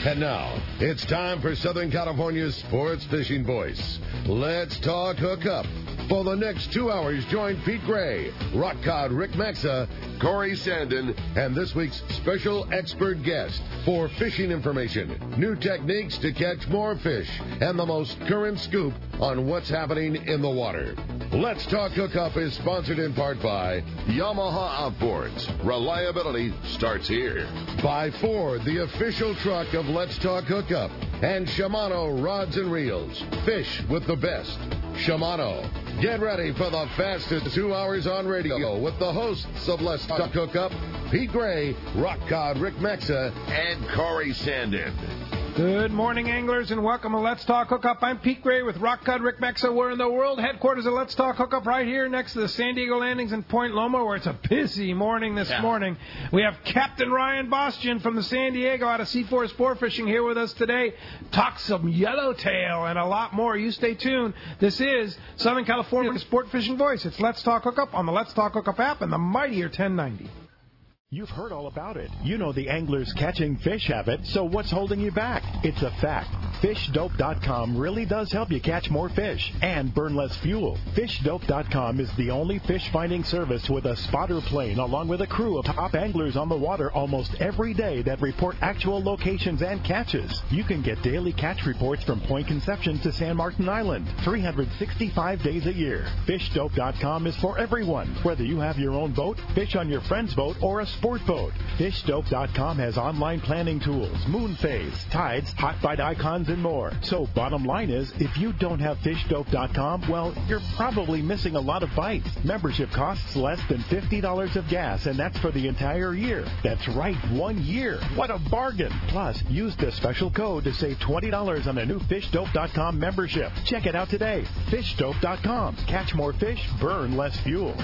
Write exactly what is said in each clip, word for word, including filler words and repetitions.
And now, it's time for Southern California's sports fishing voice. Let's talk hookup. For the next two hours, join Pete Gray, Rock Cod Rick Maxa, Corey Sandin, and this week's special expert guest for fishing information, new techniques to catch more fish, and the most current scoop on what's happening in the water. Let's Talk Hookup is sponsored in part by Yamaha Outboards. Reliability starts here. By Ford, the official truck of Let's Talk Hookup. And Shimano Rods and Reels. Fish with the best. Shimano. Get ready for the fastest two hours on radio with the hosts of Let's Talk Hookup, Pete Gray, Rock Cod Rick Maxa, and Corey Sandin. Good morning, anglers, and welcome to Let's Talk Hookup. I'm Pete Gray with Rock Cod Rick Maxa. We're in the world headquarters of Let's Talk Hookup right here next to the San Diego Landings in Point Loma, where it's a busy morning this yeah. morning. We have Captain Ryan Bostian from the San Diego out of C four Sport Fishing here with us today. Talk some yellowtail and a lot more. You stay tuned. This is Southern California's Sport Fishing Voice. It's Let's Talk Hookup on the Let's Talk Hookup app and the mightier ten ninety. You've heard all about it. You know the angler's catching fish habit, so what's holding you back? It's a fact. fish dope dot com really does help you catch more fish and burn less fuel. fish dope dot com is the only fish finding service with a spotter plane along with a crew of top anglers on the water almost every day that report actual locations and catches. You can get daily catch reports from Point Conception to San Martin Island, three hundred sixty-five days a year. fish dope dot com is for everyone, whether you have your own boat, fish on your friend's boat, or a sport boat. fish dope dot com has online planning tools, moon phase, tides, hot bite icons, and more. So bottom line is, if you don't have fish dope dot com, well, you're probably missing a lot of bites. Membership costs less than fifty dollars of gas, and that's for the entire year. That's right, one year. What a bargain. Plus, use the special code to save twenty dollars on a new fish dope dot com membership. Check it out today. fish dope dot com. Catch more fish, burn less fuel.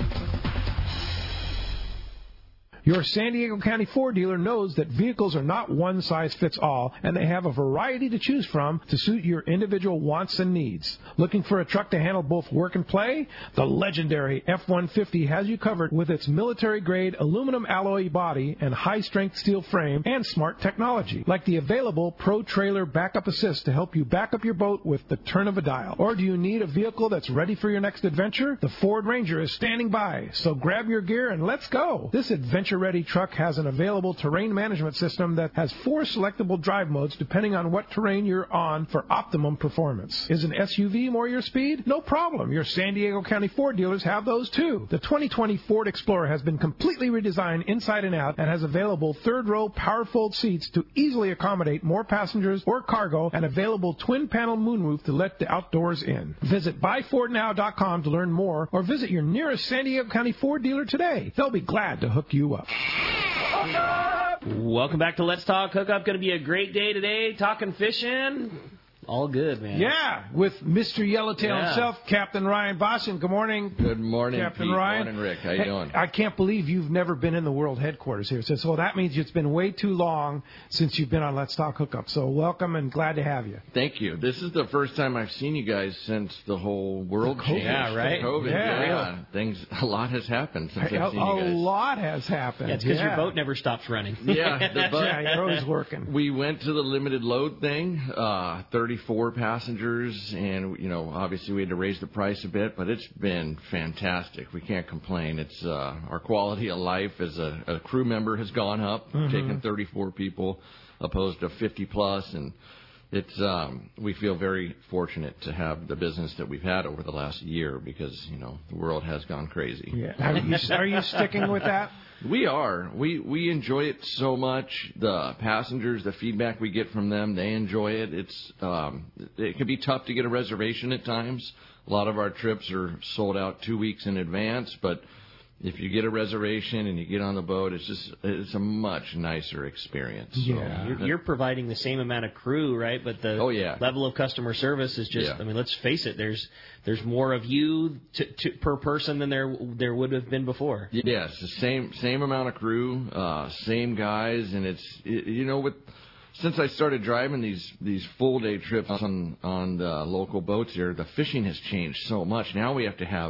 Your San Diego County Ford dealer knows that vehicles are not one size fits all, and they have a variety to choose from to suit your individual wants and needs. Looking for a truck to handle both work and play? The legendary F one fifty has you covered with its military-grade aluminum alloy body and high-strength steel frame and smart technology, like the available Pro Trailer Backup Assist to help you back up your boat with the turn of a dial. Or do you need a vehicle that's ready for your next adventure? The Ford Ranger is standing by, so grab your gear and let's go. This adventure Ready truck has an available terrain management system that has four selectable drive modes depending on what terrain you're on for optimum performance. Is an S U V more your speed? No problem. Your San Diego County Ford dealers have those too. The twenty twenty Ford Explorer has been completely redesigned inside and out and has available third row power fold seats to easily accommodate more passengers or cargo and available twin panel moonroof to let the outdoors in. Visit buy ford now dot com to learn more or visit your nearest San Diego County Ford dealer today. They'll be glad to hook you up. Welcome back to Let's Talk Hookup. Going to be a great day today, talking fishing. All good, man. Yeah, with Mister Yellowtail yeah. himself, Captain Ryan Bostian. Good morning. Good morning, Captain Pete. Ryan. Good morning, Rick. How you hey, doing? I can't believe you've never been in the world headquarters here. So, so that means it's been way too long since you've been on Let's Talk Hookup. So welcome and glad to have you. Thank you. This is the first time I've seen you guys since the whole world changed. Yeah, right? COVID. Yeah. yeah. Things, a lot has happened since a, I've seen you guys. A lot has happened. Yeah, it's because yeah. your boat never stops running. Yeah, the boat. Yeah, you're always working. We went to the limited load thing, uh, thirty-four passengers. And, you know, obviously we had to raise the price a bit, but it's been fantastic. We can't complain. It's uh, our quality of life as a, a crew member has gone up, mm-hmm. taking thirty-four people opposed to fifty plus, and it's um, we feel very fortunate to have the business that we've had over the last year because, you know, the world has gone crazy. Yeah. Are you, are you sticking with that? We are. We we enjoy it so much. The passengers, the feedback we get from them, they enjoy it. It's um, it can be tough to get a reservation at times. A lot of our trips are sold out two weeks in advance, but if you get a reservation and you get on the boat, it's just it's a much nicer experience. So, yeah, you're, you're providing the same amount of crew, right? But the oh, yeah. level of customer service is just. Yeah. I mean, let's face it. There's there's more of you to, to, per person than there there would have been before. Yes, the same same amount of crew, uh, same guys, and it's it, you know with. Since I started driving these, these full day trips on on the local boats here, the fishing has changed so much. Now we have to have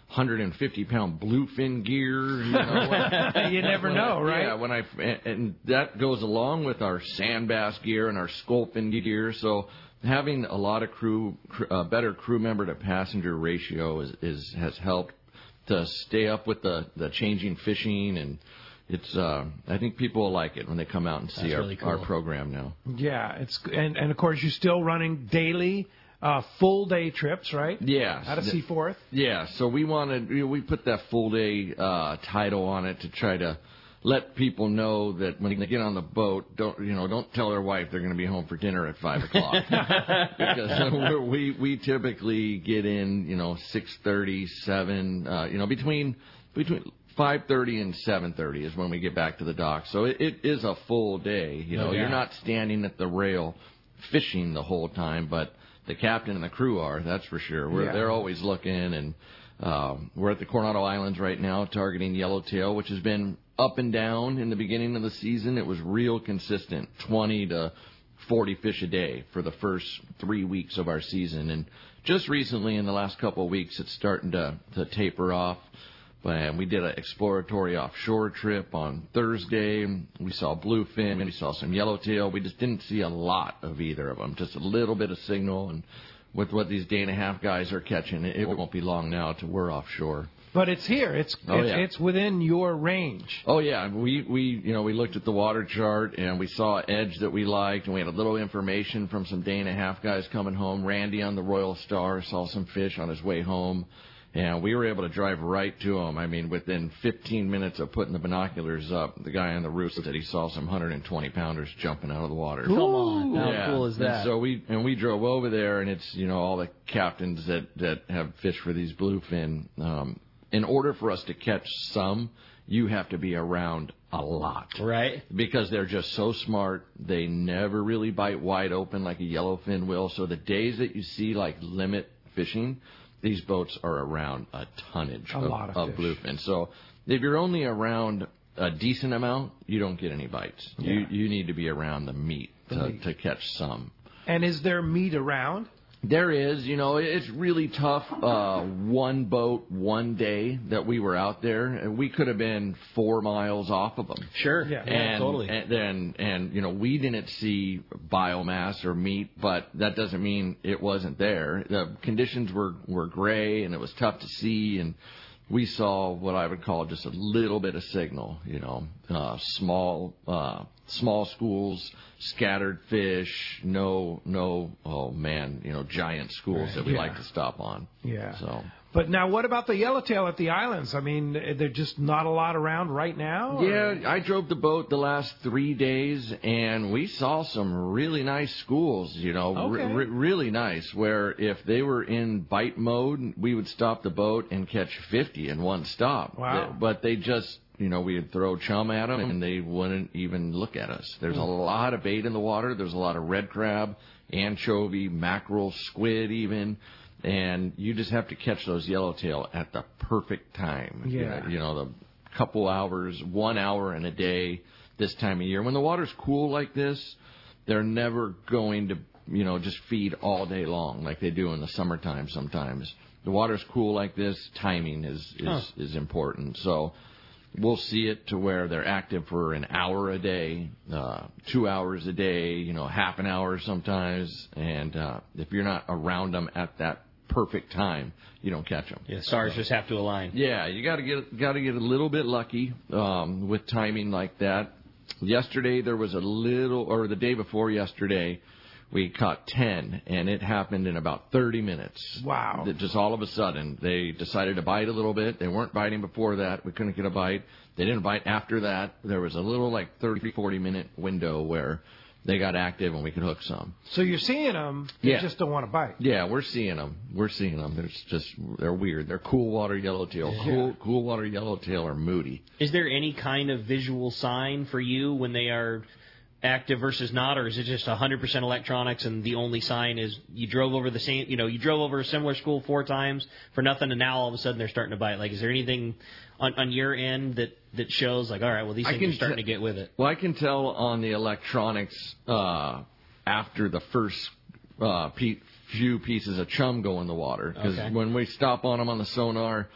hundred fifty pound bluefin gear. You, know, when, you never know, right? Yeah, when I and that goes along with our sand bass gear and our sculpin gear. So having a lot of crew, uh, better crew member to passenger ratio is, is has helped to stay up with the, the changing fishing, and it's uh, I think people will like it when they come out and see our, really cool. our program now. Yeah, it's and and of course you're still running daily. Uh, full day trips, right? Yeah. Out of Seaforth. Yeah. So we wanted, you know, we put that full day uh, title on it to try to let people know that when they get on the boat, don't you know, don't tell their wife they're going to be home for dinner at five o'clock because we're, we we typically get in, you know, six thirty, seven, uh, you know, between between. five thirty and seven thirty is when we get back to the dock. So it, it is a full day. You know, yeah. you're not standing at the rail fishing the whole time, but the captain and the crew are, that's for sure. We're, Yeah. They're always looking, and um, we're at the Coronado Islands right now targeting yellowtail, which has been up and down in the beginning of the season. It was real consistent, twenty to forty fish a day for the first three weeks of our season. And just recently, in the last couple of weeks, it's starting to, to taper off. And we did an exploratory offshore trip on Thursday. We saw bluefin, we saw some yellowtail. We just didn't see a lot of either of them, just a little bit of signal. And with what these day and a half guys are catching, it won't be long now till we're offshore. But it's here. It's Oh, it's, yeah. it's within your range. Oh yeah, we we you know we looked at the water chart and we saw an edge that we liked, and we had a little information from some day and a half guys coming home. Randy on the Royal Star saw some fish on his way home. And we were able to drive right to him. I mean, within fifteen minutes of putting the binoculars up, the guy on the roof said he saw some one hundred twenty pounders jumping out of the water. Come on. How Yeah. cool is that? And so we and we drove over there, and it's, you know, all the captains that, that have fished for these bluefin. Um, in order for us to catch some, you have to be around a lot. Right. Because they're just so smart. They never really bite wide open like a yellowfin will. So the days that you see like limit fishing, these boats are around a tonnage a of, lot of, of fish. bluefin. So if you're only around a decent amount, you don't get any bites. Yeah. You you need to be around the meat, The to, meat. to catch some. And is there meat around? There is, you know, it's really tough. Uh, one boat, one day that we were out there, and we could have been four miles off of them. Sure. Yeah. And, totally. And then, and you know, we didn't see biomass or meat, but that doesn't mean it wasn't there. The conditions were were gray, and it was tough to see, and we saw what I would call just a little bit of signal. You know, uh, small uh, small schools, scattered fish, no no oh man, you know, giant schools Right. that we Yeah. like to stop on. Yeah. So. But now, what about the yellowtail at the islands? I mean, they're just not a lot around right now? or- Yeah, I drove the boat the last three days, and we saw some really nice schools, you know, Okay. re- re- really nice, where if they were in bite mode, we would stop the boat and catch fifty in one stop. Wow. But they just, you know, we would throw chum at them, and they wouldn't even look at us. There's a lot of bait in the water. There's a lot of red crab, anchovy, mackerel, squid even. And you just have to catch those yellowtail at the perfect time. Yeah. You know, the couple hours, one hour in a day this time of year. When the water's cool like this, they're never going to, you know, just feed all day long like they do in the summertime sometimes. The water's cool like this, timing is, is, Huh. is important. So we'll see it to where they're active for an hour a day, uh, two hours a day, you know, half an hour sometimes. And uh, if you're not around them at that perfect time, you don't catch them. Yeah, stars just have to align. Yeah, you got to get got to get a little bit lucky um, with timing like that. Yesterday there was a little, or the day before yesterday, we caught ten, and it happened in about thirty minutes. Wow. That just all of a sudden they decided to bite a little bit. They weren't biting before that. We couldn't get a bite. They didn't bite after that. There was a little like thirty, forty minute window where they got active and we could hook some. So you're seeing them, you Yeah. just don't want to bite. Yeah, we're seeing them. We're seeing them. They're just, they're weird. They're cool water yellowtail. Cool, cool water yellowtail are moody. Is there any kind of visual sign for you when they are active versus not, or is it just one hundred percent electronics and the only sign is you drove over the same, you know, you drove over a similar school four times for nothing, and now all of a sudden they're starting to bite? Like, is there anything on, on your end that, that shows, like, all right, well, these I things can are starting t- to get with it? Well, I can tell on the electronics uh, after the first uh, pe- few pieces of chum go in the water. Because Okay. when we stop on them on the sonar,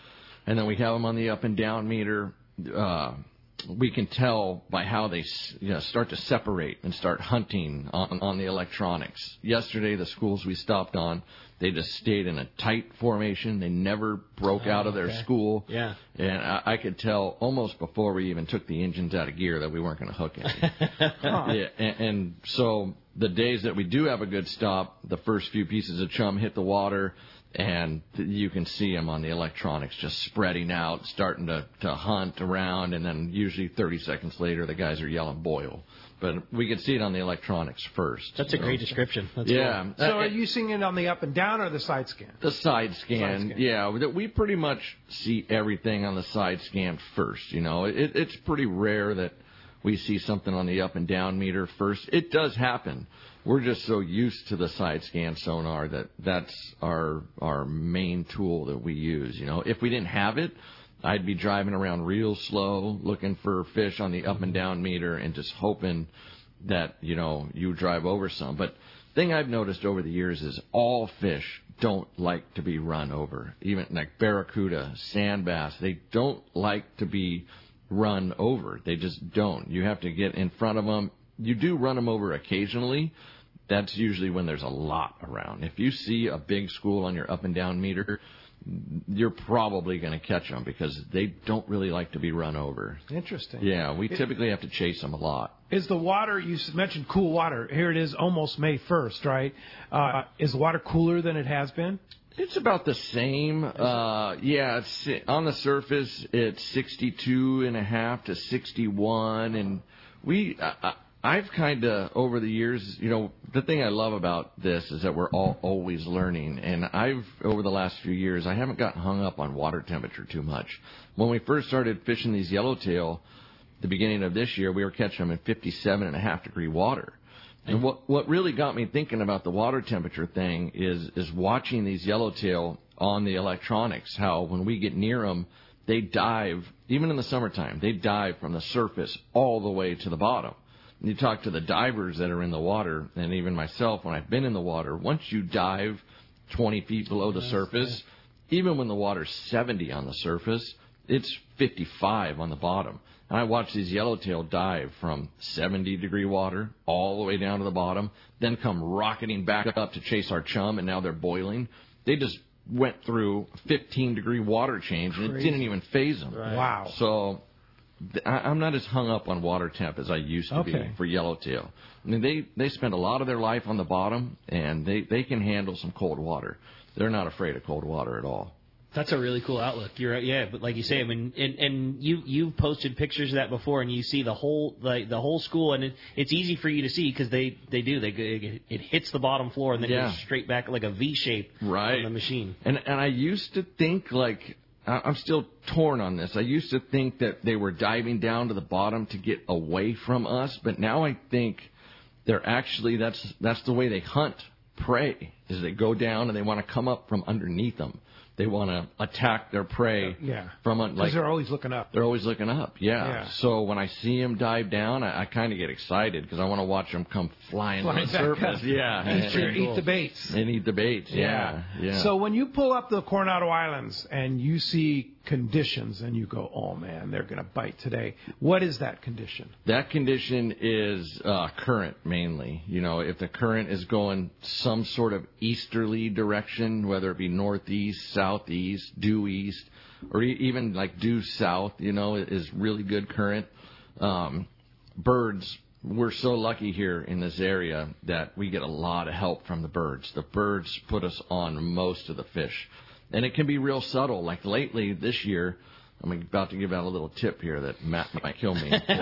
and then we have them on the up and down meter. Uh, we can tell by how they you know, start to separate and start hunting on, on the electronics. Yesterday, the schools we stopped on, they just stayed in a tight formation. They never broke oh, out of their okay. school. Yeah. And I, I could tell almost before we even took the engines out of gear that we weren't going to hook it. huh. yeah, and, and so the days that we do have a good stop, the first few pieces of chum hit the water, and you can see them on the electronics just spreading out, starting to, to hunt around, and then usually thirty seconds later the guys are yelling boil. But we can see it on the electronics first. That's a great know. description. That's yeah. Cool. So uh, are you seeing it on the up and down or the side scan? The side scan, side scan. yeah. We pretty much see everything on the side scan first. You know, it, it's pretty rare that we see something on the up and down meter first. It does happen. We're just so used to the side scan sonar that that's our our main tool that we use. You know, if we didn't have it, I'd be driving around real slow looking for fish on the up and down meter and just hoping that, you know, you drive over some. But thing I've noticed over the years is all fish don't like to be run over. Even like barracuda, sand bass, they don't like to be run over. They just don't. You have to get in front of them. You do run them over occasionally. That's usually when there's a lot around. If you see a big school on your up and down meter, you're probably going to catch them because they don't really like to be run over. Interesting. Yeah, we typically have to chase them a lot. Is the water, you mentioned cool water. Here it is almost May first, right? Uh, is the water cooler than it has been? It's about the same. Uh, yeah, it's on the surface, it's sixty-two and a half to sixty-one. And we, I, I've kind of, over the years, you know, the thing I love about this is that we're all always learning. And I've, over the last few years, I haven't gotten hung up on water temperature too much. When we first started fishing these yellowtail, the beginning of this year, we were catching them in fifty-seven and a half degree water. And what what really got me thinking about the water temperature thing is is watching these yellowtail on the electronics, how when we get near them, they dive, even in the summertime, they dive from the surface all the way to the bottom. And you talk to the divers that are in the water, and even myself, when I've been in the water, once you dive twenty feet below the surface, even when the water's seventy on the surface, it's fifty-five on the bottom. And I watch these yellowtail dive from seventy degree water all the way down to the bottom, then come rocketing back up to chase our chum, and now they're boiling. They just went through fifteen degree water change, and Crazy. It didn't even phase them. Right. Wow. So I'm not as hung up on water temp as I used to okay. be for yellowtail. I mean, they, they spend a lot of their life on the bottom, and they, they can handle some cold water. They're not afraid of cold water at all. That's a really cool outlook. You're right, yeah, but like you say, I mean, and, and you you've posted pictures of that before, and you see the whole like the whole school, and it, it's easy for you to see because they, they do they it hits the bottom floor and then yeah. goes straight back like a V shape right. on the machine. And and I used to think like I'm still torn on this. I used to think that they were diving down to the bottom to get away from us, but now I think they're actually that's that's the way they hunt prey. Is they go down and they want to come up from underneath them. They want to attack their prey yeah. from a, because like they're always looking up. They're always looking up, yeah. yeah. So when I see them dive down, I, I kind of get excited because I want to watch them come flying, flying to the surface. Up. Yeah, eat, your, eat the baits. And eat the baits. Yeah. yeah, yeah. So when you pull up the Coronado Islands and you see conditions and you go, oh man, they're going to bite today. What is that condition? That condition is uh, current mainly. You know, if the current is going some sort of easterly direction, whether it be northeast, southeast, due east, or e- even like due south, you know, is really good current. Um, birds, we're so lucky here in this area that we get a lot of help from the birds. The birds put us on most of the fish. And it can be real subtle. Like lately this year, I'm about to give out a little tip here that Matt might kill me for.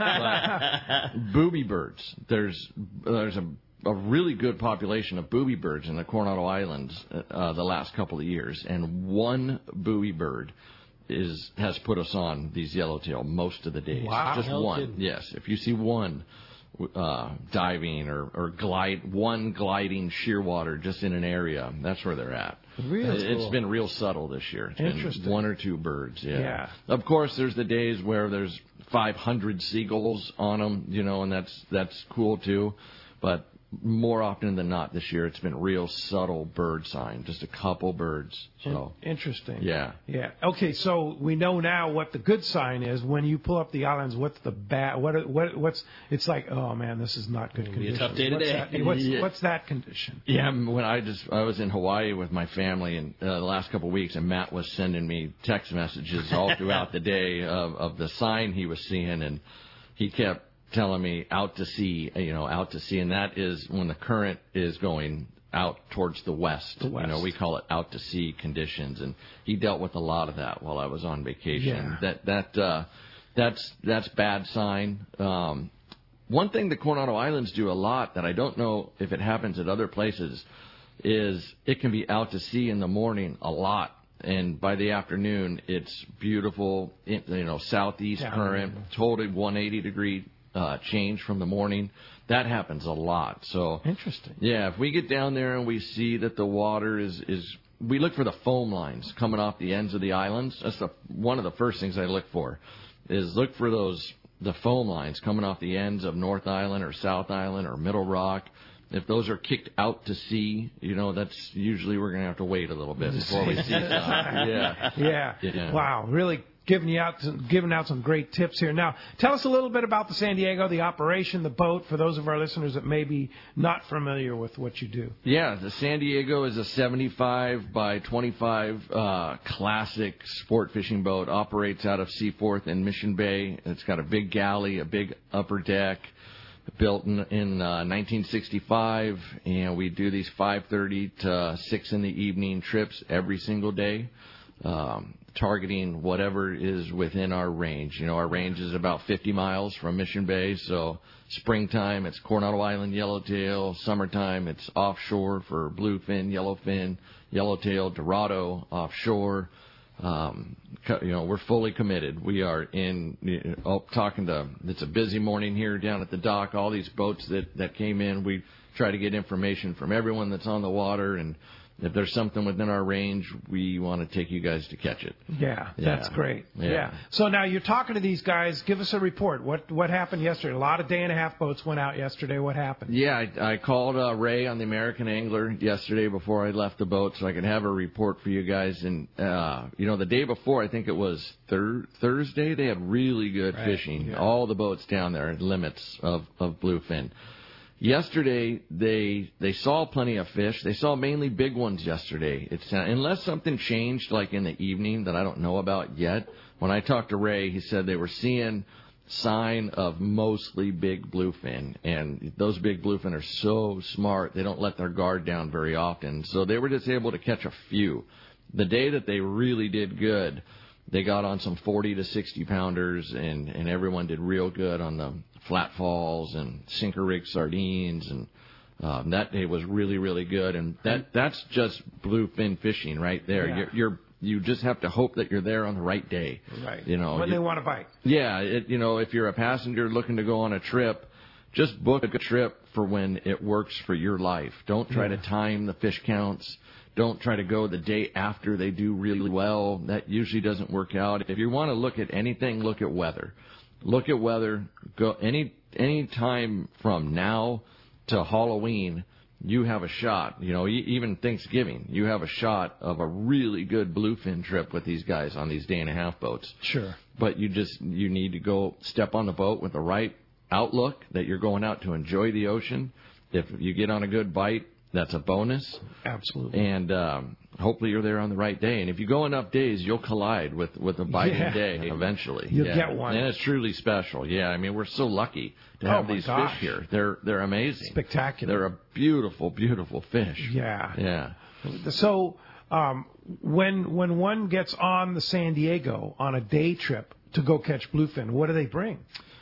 But booby birds. There's there's a, a really good population of booby birds in the Coronado Islands uh, the last couple of years, and one booby bird is has put us on these yellowtail most of the days. Wow. Just No one. kidding. Yes. If you see one uh, diving or, or glide, one gliding shearwater just in an area, that's where they're at. Real It's cool. been real subtle this year. It's Interesting. been one or two birds, yeah. Yeah. Of course, there's the days where there's five hundred seagulls on them, you know, and that's that's cool too. But more often than not this year, it's been real subtle bird sign, just a couple birds. So interesting. Yeah. Yeah. Okay, so we know now what the good sign is. When you pull up the islands, what's the bad? What? What? What's? It's like, oh man, this is not good It'll condition. be a tough day what's today. That, what's, Yeah. what's that condition? Yeah, when I just I was in Hawaii with my family and uh, the last couple of weeks, and Matt was sending me text messages all throughout the day of, of the sign he was seeing, and he kept telling me out to sea, you know, out to sea, and that is when the current is going out towards the west. The west. You know, we call it out to sea conditions, and he dealt with a lot of that while I was on vacation. Yeah. That that uh, that's that's bad sign. Um, one thing the Coronado Islands do a lot that I don't know if it happens at other places is it can be out to sea in the morning a lot. And by the afternoon, it's beautiful, you know, southeast Down. current, totally one hundred eighty degree uh, change from the morning. That happens a lot. So Interesting. yeah, if we get down there and we see that the water is, is we look for the foam lines coming off the ends of the islands. That's the, one of the first things I look for, is look for those the foam lines coming off the ends of North Island or South Island or Middle Rock. If those are kicked out to sea, you know, that's usually we're going to have to wait a little bit before we see that. Yeah. Yeah. Yeah. Wow. Really giving you out, some, giving out some great tips here. Now, tell us a little bit about the San Diego, the operation, the boat, for those of our listeners that may be not familiar with what you do. Yeah, the San Diego is a seventy-five by twenty-five uh, classic sport fishing boat. Operates out of Seaforth in Mission Bay. It's got a big galley, a big upper deck. Built in, in uh, nineteen sixty-five, and we do these five thirty to six in the evening trips every single day, um, targeting whatever is within our range. You know, our range is about fifty miles from Mission Bay, so springtime it's Coronado Island yellowtail, summertime it's offshore for bluefin, yellowfin, yellowtail, Dorado offshore. Um, you know, we're fully committed. We are in, you know, talking to, it's a busy morning here down at the dock. All these boats that, that came in, we try to get information from everyone that's on the water. And if there's something within our range, we want to take you guys to catch it. Yeah, Yeah. that's great. Yeah. Yeah. So now you're talking to these guys. Give us a report. What what happened yesterday? A lot of day and a half boats went out yesterday. What happened? Yeah, I, I called uh, Ray on the American Angler yesterday before I left the boat so I could have a report for you guys. And, uh, you know, the day before, I think it was thir- Thursday, they had really good Right. fishing. Yeah. All the boats down there, limits of, of bluefin. Yesterday, they they saw plenty of fish. They saw mainly big ones yesterday. It's uh, unless something changed, like in the evening, that I don't know about yet. When I talked to Ray, he said they were seeing sign of mostly big bluefin, and those big bluefin are so smart, they don't let their guard down very often. So they were just able to catch a few. The day that they really did good, they got on some forty to sixty pounders, and, and everyone did real good on the flat falls and sinker rig sardines, and um, that day was really, really good. And that that's just bluefin fishing right there. Yeah. You're, you're you just have to hope that you're there on the right day. Right. You know, when you, they want to bite. Yeah, it, you know, if you're a passenger looking to go on a trip, just book a trip for when it works for your life. Don't try Yeah. to time the fish counts. Don't try to go the day after they do really well. That usually doesn't work out. If you want to look at anything, look at weather. Look at weather. Go any any time from now to Halloween, you have a shot. You know, e- even Thanksgiving, you have a shot of a really good bluefin trip with these guys on these day and a half boats. Sure. But you just you need to go step on the boat with the right outlook, that you're going out to enjoy the ocean. If you get on a good bite, that's a bonus. Absolutely. And um, hopefully you're there on the right day. And if you go enough days, you'll collide with, with a biting Yeah. day eventually. You'll yeah. get one. And it's truly special. Yeah, I mean, we're so lucky to Oh, have my these gosh. fish here. They're they're amazing. Spectacular. They're a beautiful, beautiful fish. Yeah. Yeah. So um, when when one gets on the San Diego on a day trip to go catch bluefin, what do they bring?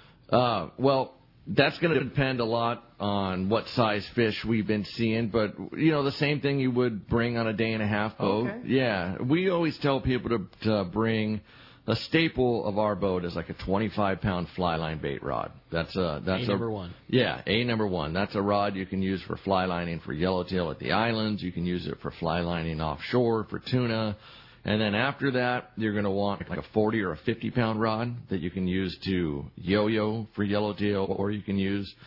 Uh, well, that's going to depend a lot on what size fish we've been seeing, but, you know, the same thing you would bring on a day and a half boat. Okay. Yeah. We always tell people to, to bring a staple of our boat is like a twenty-five pound fly line bait rod. That's a, that's A a, number one. Yeah, A number one. That's a rod you can use for fly lining for yellowtail at the islands. You can use it for fly lining offshore for tuna. And then after that, you're going to want like a forty or a fifty pound rod that you can use to yo-yo for yellowtail, or you can use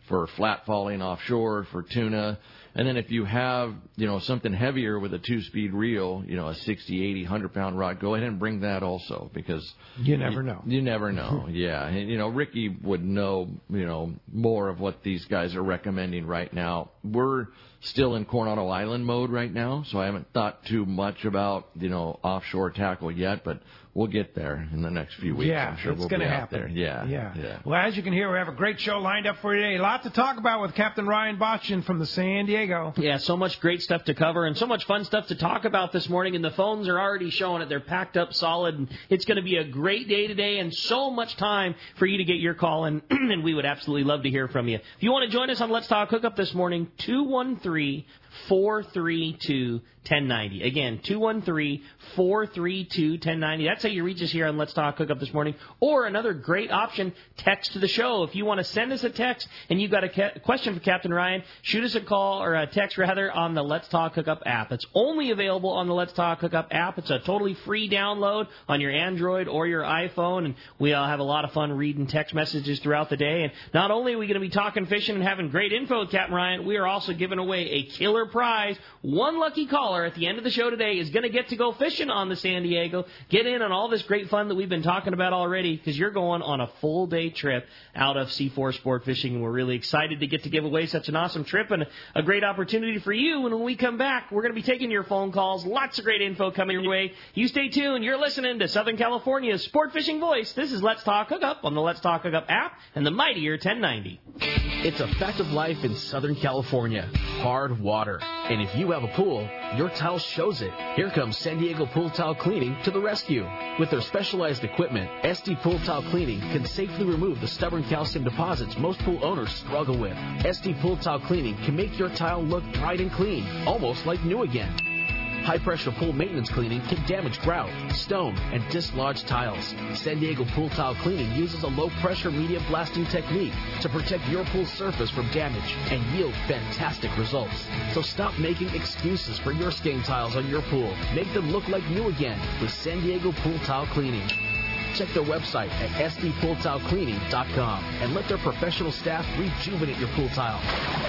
for flat falling offshore, for tuna. And then if you have, you know, something heavier with a two-speed reel, you know, a sixty, eighty, one hundred pound rod, go ahead and bring that also, because you never know. You, you never know, yeah. And, you know, Ricky would know, you know, more of what these guys are recommending right now. We're still in Coronado Island mode right now, so I haven't thought too much about, you know, offshore tackle yet, but we'll get there in the next few weeks. Yeah, I'm sure it's we'll going be to out happen. there. Yeah, yeah, yeah. Well, as you can hear, we have a great show lined up for you today. A lot to talk about with Captain Ryan Botchin from the San Diego. Yeah, so much great stuff to cover and so much fun stuff to talk about this morning, and the phones are already showing it. They're packed up solid, and it's going to be a great day today and so much time for you to get your call in, and we would absolutely love to hear from you. If you want to join us on Let's Talk Hookup this morning, two one three, four three two, one oh nine oh. Again, two one three, four three two, one oh nine oh. That's how you reach us here on Let's Talk Hookup this morning. Or another great option, text to the show. If you want to send us a text and you've got a ca- question for Captain Ryan, shoot us a call, or a text rather, on the Let's Talk Hookup app. It's only available on the Let's Talk Hookup app. It's a totally free download on your Android or your iPhone, and we all have a lot of fun reading text messages throughout the day. And not only are we going to be talking fishing and having great info with Captain Ryan, we are also giving away a killer prize. One lucky caller at the end of the show today is going to get to go fishing on the San Diego. Get in on all this great fun that we've been talking about already, because you're going on a full day trip out of C four Sport Fishing, and we're really excited to get to give away such an awesome trip and a great opportunity for you. And when we come back, we're going to be taking your phone calls. Lots of great info coming your way. You stay tuned. You're listening to Southern California's Sport Fishing Voice. This is Let's Talk Hookup on the Let's Talk Hookup app and the mightier ten ninety. It's a fact of life in Southern California. Hard water. And if you have a pool, your tile shows it. Here comes San Diego Pool Tile Cleaning to the rescue. With their specialized equipment, S D Pool Tile Cleaning can safely remove the stubborn calcium deposits most pool owners struggle with. S D Pool Tile Cleaning can make your tile look bright and clean, almost like new again. High-pressure pool maintenance cleaning can damage grout, stone, and dislodge tiles. San Diego Pool Tile Cleaning uses a low-pressure media blasting technique to protect your pool surface from damage and yield fantastic results. So stop making excuses for your stain tiles on your pool. Make them look like new again with San Diego Pool Tile Cleaning. Check their website at s d pool tile cleaning dot com and let their professional staff rejuvenate your pool tile.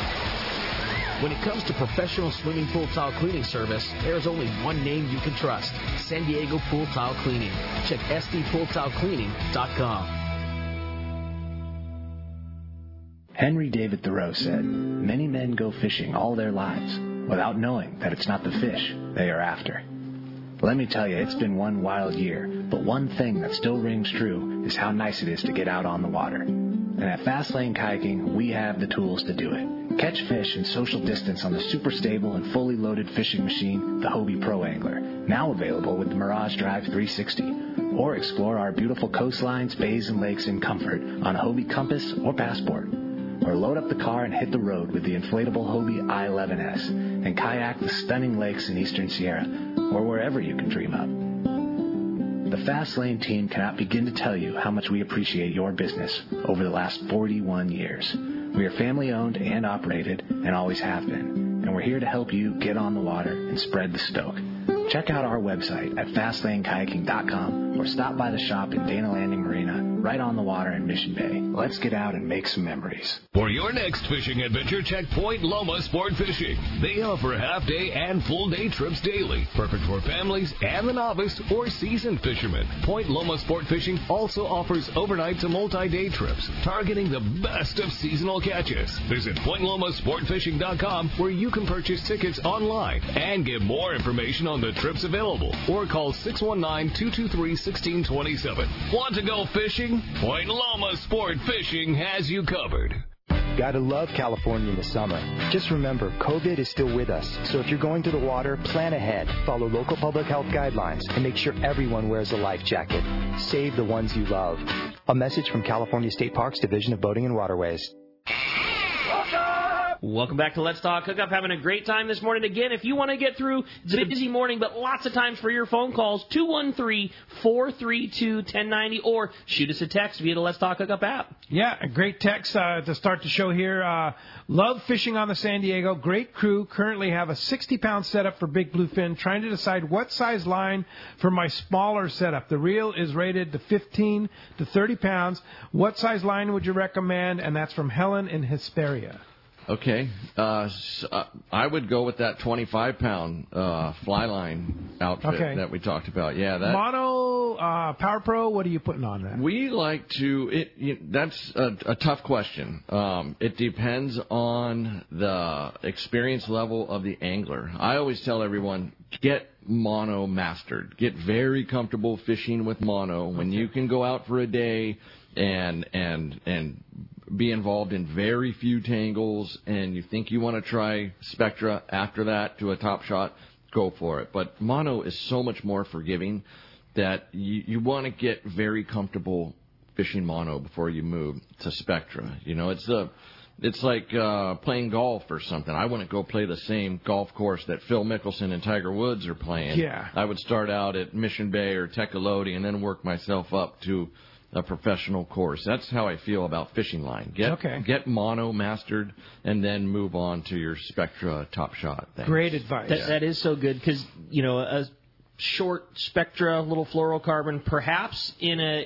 When it comes to professional swimming pool tile cleaning service, there's only one name you can trust: San Diego Pool Tile Cleaning. Check s d pool tile cleaning dot com. Henry David Thoreau said, "Many men go fishing all their lives without knowing that it's not the fish they are after." Let me tell you, it's been one wild year, but one thing that still rings true is how nice it is to get out on the water. And at Fast Lane Kayaking, we have the tools to do it. Catch fish and social distance on the super stable and fully loaded fishing machine, the Hobie Pro Angler, now available with the Mirage Drive three sixty. Or explore our beautiful coastlines, bays, and lakes in comfort on a Hobie Compass or Passport. Or load up the car and hit the road with the inflatable Hobie I eleven S and kayak the stunning lakes in Eastern Sierra, or wherever you can dream of. The Fast Lane team cannot begin to tell you how much we appreciate your business over the last forty-one years. We are family-owned and operated, and always have been, and we're here to help you get on the water and spread the stoke. Check out our website at fast lane kayaking dot com or stop by the shop in Dana Landing Marina, right on the water in Mission Bay. Let's get out and make some memories. For your next fishing adventure, check Point Loma Sport Fishing. They offer half-day and full-day trips daily, perfect for families and the novice or seasoned fishermen. Point Loma Sport Fishing also offers overnight to multi-day trips, targeting the best of seasonal catches. Visit point loma sport fishing dot com, where you can purchase tickets online and get more information on the trips available, or call six one nine, two two three, one six two seven. Want to go fishing? Point Loma Sport Fishing has you covered. Gotta love California in the summer. Just remember, COVID is still with us, so if you're going to the water, plan ahead, follow local public health guidelines, and make sure everyone wears a life jacket. Save the ones you love. A message from California State Parks Division of Boating and Waterways. Welcome back to Let's Talk Hookup. Having a great time this morning. Again, if you want to get through, it's a busy morning, but lots of times for your phone calls, two one three, four three two, one zero nine zero, or shoot us a text via the Let's Talk Hookup app. Yeah, a great text uh, to start the show here. Uh, love fishing on the San Diego. Great crew. Currently have a sixty pound setup for Big Bluefin. Trying to decide what size line for my smaller setup. The reel is rated to fifteen to thirty pounds. What size line would you recommend? And that's from Helen in Hesperia. Okay, uh, so, uh, I would go with that twenty-five pound uh, fly line outfit Okay. that we talked about. Yeah, that Mono, uh, Power Pro, what are you putting on that? we like to. It, you, that's a, a tough question. Um, it depends on the experience level of the angler. I always tell everyone, get mono mastered. Get very comfortable fishing with mono. When you can go out for a day and and and be involved in very few tangles, and you think you want to try Spectra after that to a top shot, go for it. But mono is so much more forgiving that you, you want to get very comfortable fishing mono before you move to Spectra. You know, it's a, it's like uh, playing golf or something. I wouldn't go play the same golf course that Phil Mickelson and Tiger Woods are playing. Yeah. I would start out at Mission Bay or Tecolote and then work myself up to a professional course. That's how I feel about fishing line. Get Okay. get mono mastered and then move on to your Spectra top shot thing. Great advice. That, that is so good because, you know, a short Spectra, little fluorocarbon, perhaps in a,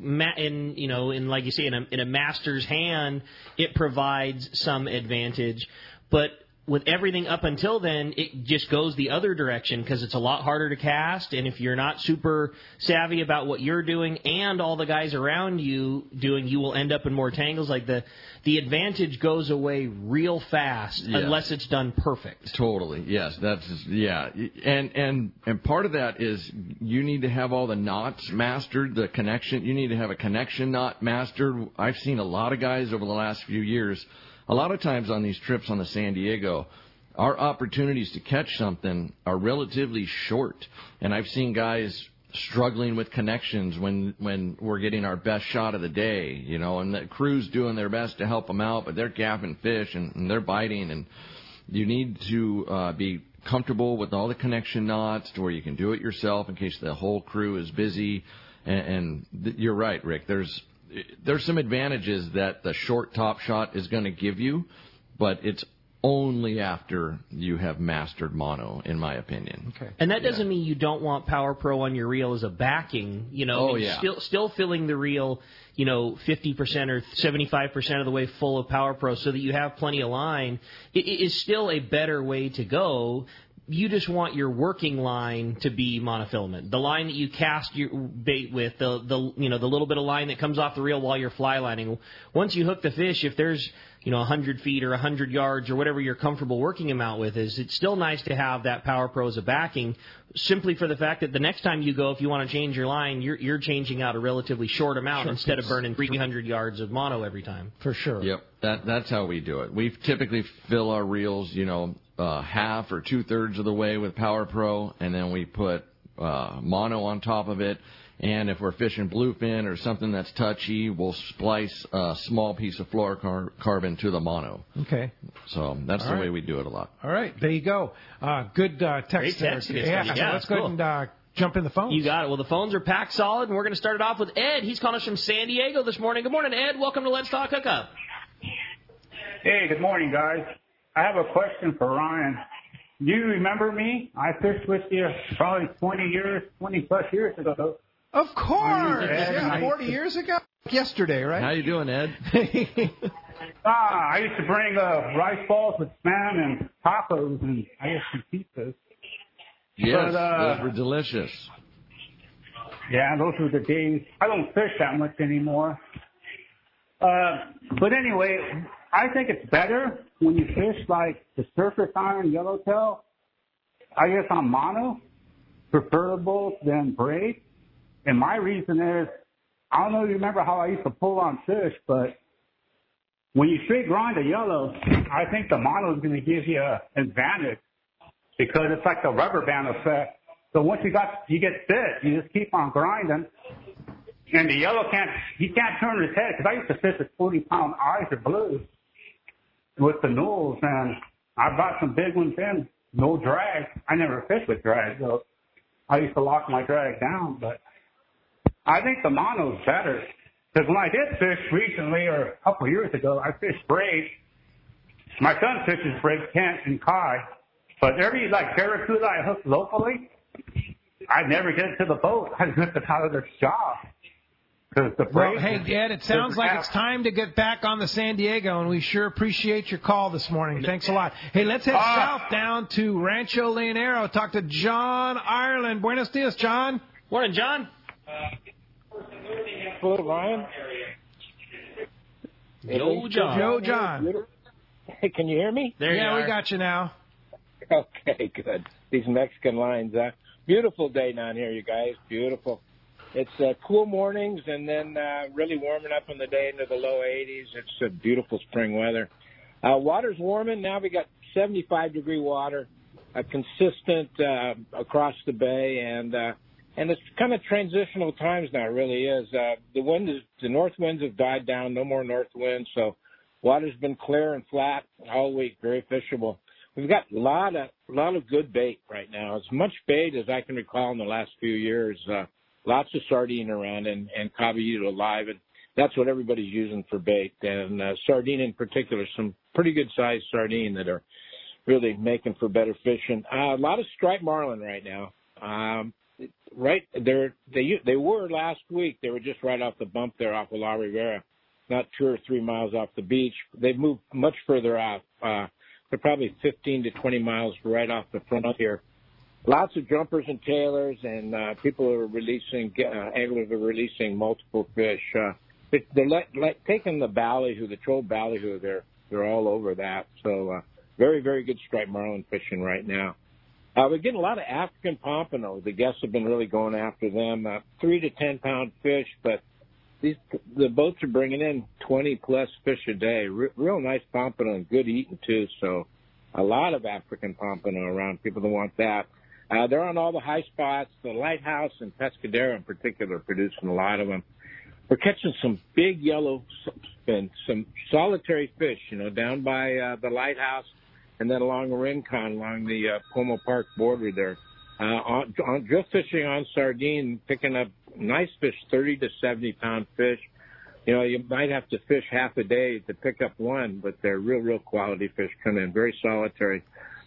in you know, in like you say, in a, in a master's hand, it provides some advantage. But with everything up until then, it just goes the other direction because it's a lot harder to cast. And if you're not super savvy about what you're doing and all the guys around you doing, you will end up in more tangles. Like the the advantage goes away real fast Yeah. unless it's done perfect. Totally. Yes, that's yeah. And and and part of that is you need to have all the knots mastered, the connection. You need to have a connection knot mastered. I've seen a lot of guys over the last few years. A lot of times on these trips on the San Diego, our opportunities to catch something are relatively short. And I've seen guys struggling with connections when, when we're getting our best shot of the day, you know, and the crew's doing their best to help them out, but they're gapping fish and, and they're biting. And you need to uh, be comfortable with all the connection knots to where you can do it yourself in case the whole crew is busy. And, and th- you're right, Rick. There's There's some advantages that the short top shot is going to give you, but it's only after you have mastered mono, in my opinion. Okay. And that doesn't yeah. mean you don't want Power Pro on your reel as a backing. You know, oh, I mean, yeah. still still filling the reel, you know, fifty percent or seventy-five percent of the way full of Power Pro so that you have plenty of line. It, it is still a better way to go. You just want your working line to be monofilament. The line that you cast your bait with, the the you know the little bit of line that comes off the reel while you're fly lining. Once you hook the fish, if there's you know one hundred feet or one hundred yards or whatever you're comfortable working them out with, is it's still nice to have that Power Pro as a backing. Simply for the fact that the next time you go, if you want to change your line, you're you're changing out a relatively short amount sure. instead of burning three hundred yards of mono every time. For sure. Yep, that that's how we do it. We typically fill our reels, you know. Uh, half or two-thirds of the way with Power Pro, and then we put uh, mono on top of it. And if we're fishing bluefin or something that's touchy, we'll splice a small piece of fluorocarbon to the mono. Okay. So that's All the right. way we do it a lot. All right, there you go. Uh, good uh, text. Great text. there. Yeah, Yeah, so let's go cool. ahead and uh, jump in the phones. You got it. Well, the phones are packed solid, and we're going to start it off with Ed. He's calling us from San Diego this morning. Good morning, Ed. Welcome to Let's Talk Hookup. Hey, good morning, guys. I have a question for Ryan. Do you remember me? I fished with you probably twenty years, twenty plus years ago. Of course. Ed, Yeah, forty years ago. Yesterday, right? How you doing, Ed? ah, I used to bring uh, rice balls with spam and tacos and I guess some pizzas. Yes, but, uh, those were delicious. Yeah, those were the days. I don't fish that much anymore. Uh, but anyway, I think it's better when you fish like the surface iron yellowtail, I guess on mono, preferable than braid. And my reason is, I don't know if you remember how I used to pull on fish, but when you straight grind a yellow, I think the mono is going to give you an advantage because it's like the rubber band effect. So once you got, you get fit, you just keep on grinding. And the yellow can't, he can't turn his head because I used to fish with forty pound eyes or blues. with the nulls, and I brought some big ones in, no drag. I never fished with drag, so I used to lock my drag down, but I think the mono's better. Because when I did fish recently, or a couple of years ago, I fished braid. My son fishes braid, Kent, and cod. But every, like, barracuda I hooked locally, I'd never get it to the boat. I'd hook it out of their jaw. Because the braid... Well, hey, Ed, it sounds like it's time to get back on the San Diego, and we sure appreciate your call this morning. Thanks a lot. Hey, let's head uh, south down to Rancho Leonero. Talk to John Ireland. Buenos dias, John. Morning, John. Hello, Ryan. Yo, John. Yo, John. Hey, can you hear me? There yeah, you are. we got you now. Okay, good. These Mexican lines, huh? Beautiful day down here, you guys. Beautiful. It's uh, cool mornings and then uh, really warming up in the day into the low eighties. It's a beautiful spring weather. Uh, water's warming. Now we got seventy-five degree water, uh, consistent uh, across the bay, and uh, and it's kind of transitional times now. It really is. Uh, the wind is the north winds have died down. No more north winds, so water's been clear and flat all week. Very fishable. We've got a lot of a lot of good bait right now. As much bait as I can recall in the last few years. Uh, lots of sardine around and, and caballito live, and that's what everybody's using for bait. And uh, sardine in particular, some pretty good sized sardine that are really making for better fishing. Uh, a lot of striped marlin right now. Um, right, they're, they they were last week. They were just right off the bump there off of La Rivera, not two or three miles off the beach. They've moved much further out. Uh, they're probably fifteen to twenty miles right off the front here. Lots of jumpers and tailors, and uh, people are releasing, uh, anglers are releasing multiple fish. Uh, they're like, like taking the ballyhoo, the troll ballyhoo. They're they're all over that. So uh, very very good striped marlin fishing right now. Uh, we're getting a lot of African pompano. The guests have been really going after them. Uh, three to ten pound fish, but these the boats are bringing in twenty plus fish a day. Re- real nice pompano and good eating too. So a lot of African pompano around. People that want that. Uh, they're on all the high spots. The Lighthouse and Pescadero in particular are producing a lot of them. We're catching some big yellow and some solitary fish, you know, down by uh, the Lighthouse and then along Rincon, along the uh, Como Park border there. Uh, on, on drift fishing on sardine, picking up nice fish, thirty to seventy pound fish. You know, you might have to fish half a day to pick up one, but they're real, real quality fish coming in, very solitary.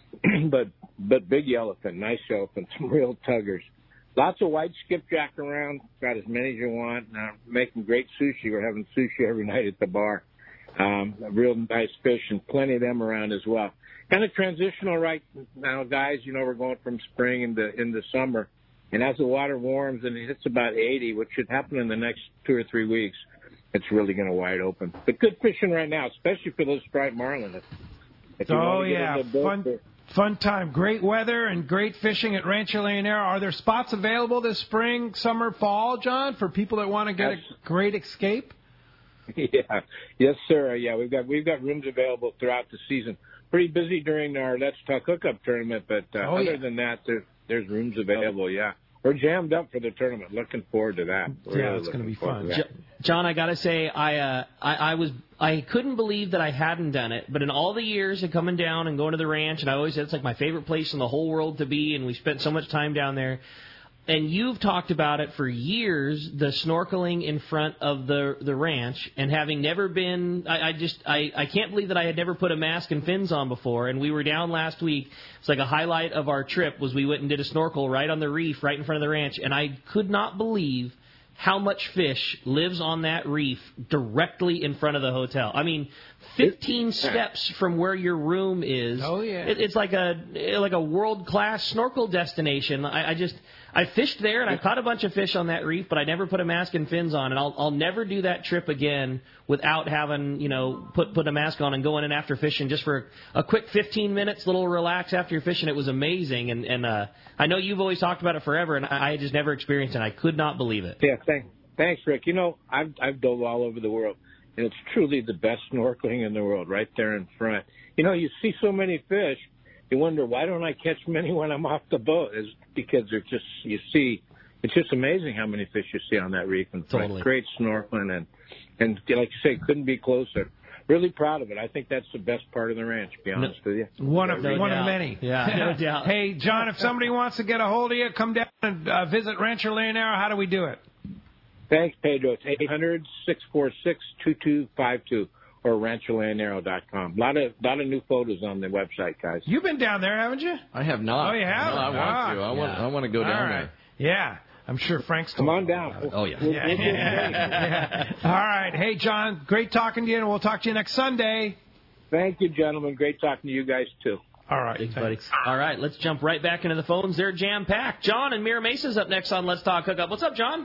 but but big yellowfin, nice yellowfin, some real tuggers. Lots of white skipjack around. Got as many as you want. Uh, making great sushi. We're having sushi every night at the bar. Um, real nice fish and plenty of them around as well. Kind of transitional right now, guys. You know, we're going from spring into into summer, and as the water warms and it hits about eighty, which should happen in the next two or three weeks, it's really going to wide open. But good fishing right now, especially for those striped marlin. If, if you oh want to get yeah, in the boat, fun. Fun time. Great weather and great fishing at Rancho Leonero. Are there spots available this spring, summer, fall, John, for people that want to get a great escape? Yeah. Yes, sir. Yeah, we've got we've got rooms available throughout the season. Pretty busy during our Let's Talk Hookup tournament, but uh, oh, other yeah. than that, there, there's rooms available, yeah. We're jammed up for the tournament. Looking forward to that. We're yeah, really it's going to be fun. John, I got to say, I, uh, I I was I couldn't believe that I hadn't done it. But in all the years of coming down and going to the ranch, and I always said it's like my favorite place in the whole world to be, and we spent so much time down there. And you've talked about it for years, the snorkeling in front of the the ranch, and having never been, I, I just, I, I can't believe that I had never put a mask and fins on before. And we were down last week. It's like a highlight of our trip was we went and did a snorkel right on the reef, right in front of the ranch. And I could not believe how much fish lives on that reef directly in front of the hotel. I mean, fifteen steps from where your room is. Oh, yeah. It, it's like a like a world-class snorkel destination. I, I just... I fished there, and I caught a bunch of fish on that reef, but I never put a mask and fins on, and I'll I'll never do that trip again without having, you know, put put a mask on and going in after fishing just for a quick fifteen minutes, little relax after you're fishing. It was amazing, and, and uh, I know you've always talked about it forever, and I, I just never experienced it. I could not believe it. Yeah, thanks, thanks, Rick. You know, I've, I've dove all over the world, and it's truly the best snorkeling in the world right there in front. You know, you see so many fish. You wonder, why don't I catch many when I'm off the boat? It's because they're just, you see, it's just amazing how many fish you see on that reef. And totally. Great snorkeling, and, and like you say, couldn't be closer. really proud of it. I think that's the best part of the ranch, to be honest no, with you. One of no one doubt. of many. Yeah, no doubt. Hey, John, if somebody wants to get a hold of you, come down and uh, visit Rancho Leonero. How do we do it? Thanks, Pedro. It's eight hundred, six four six, two two five two or rancho leonero dot com. A lot of, lot of new photos on the website, guys. You've been down there, haven't you? I have not. Oh, you have? No, I want ah, to. I want, yeah. I want to go All down right. there. Yeah. I'm sure Frank's Come on down. Oh, yeah. yeah. yeah. All right. Hey, John, great talking to you, and we'll talk to you next Sunday. Thank you, gentlemen. Great talking to you guys, too. All right. Thanks, buddy. All right, let's jump right back into the phones. They're jam-packed. John and Mira Mesa's up next on Let's Talk Hookup. What's up, John?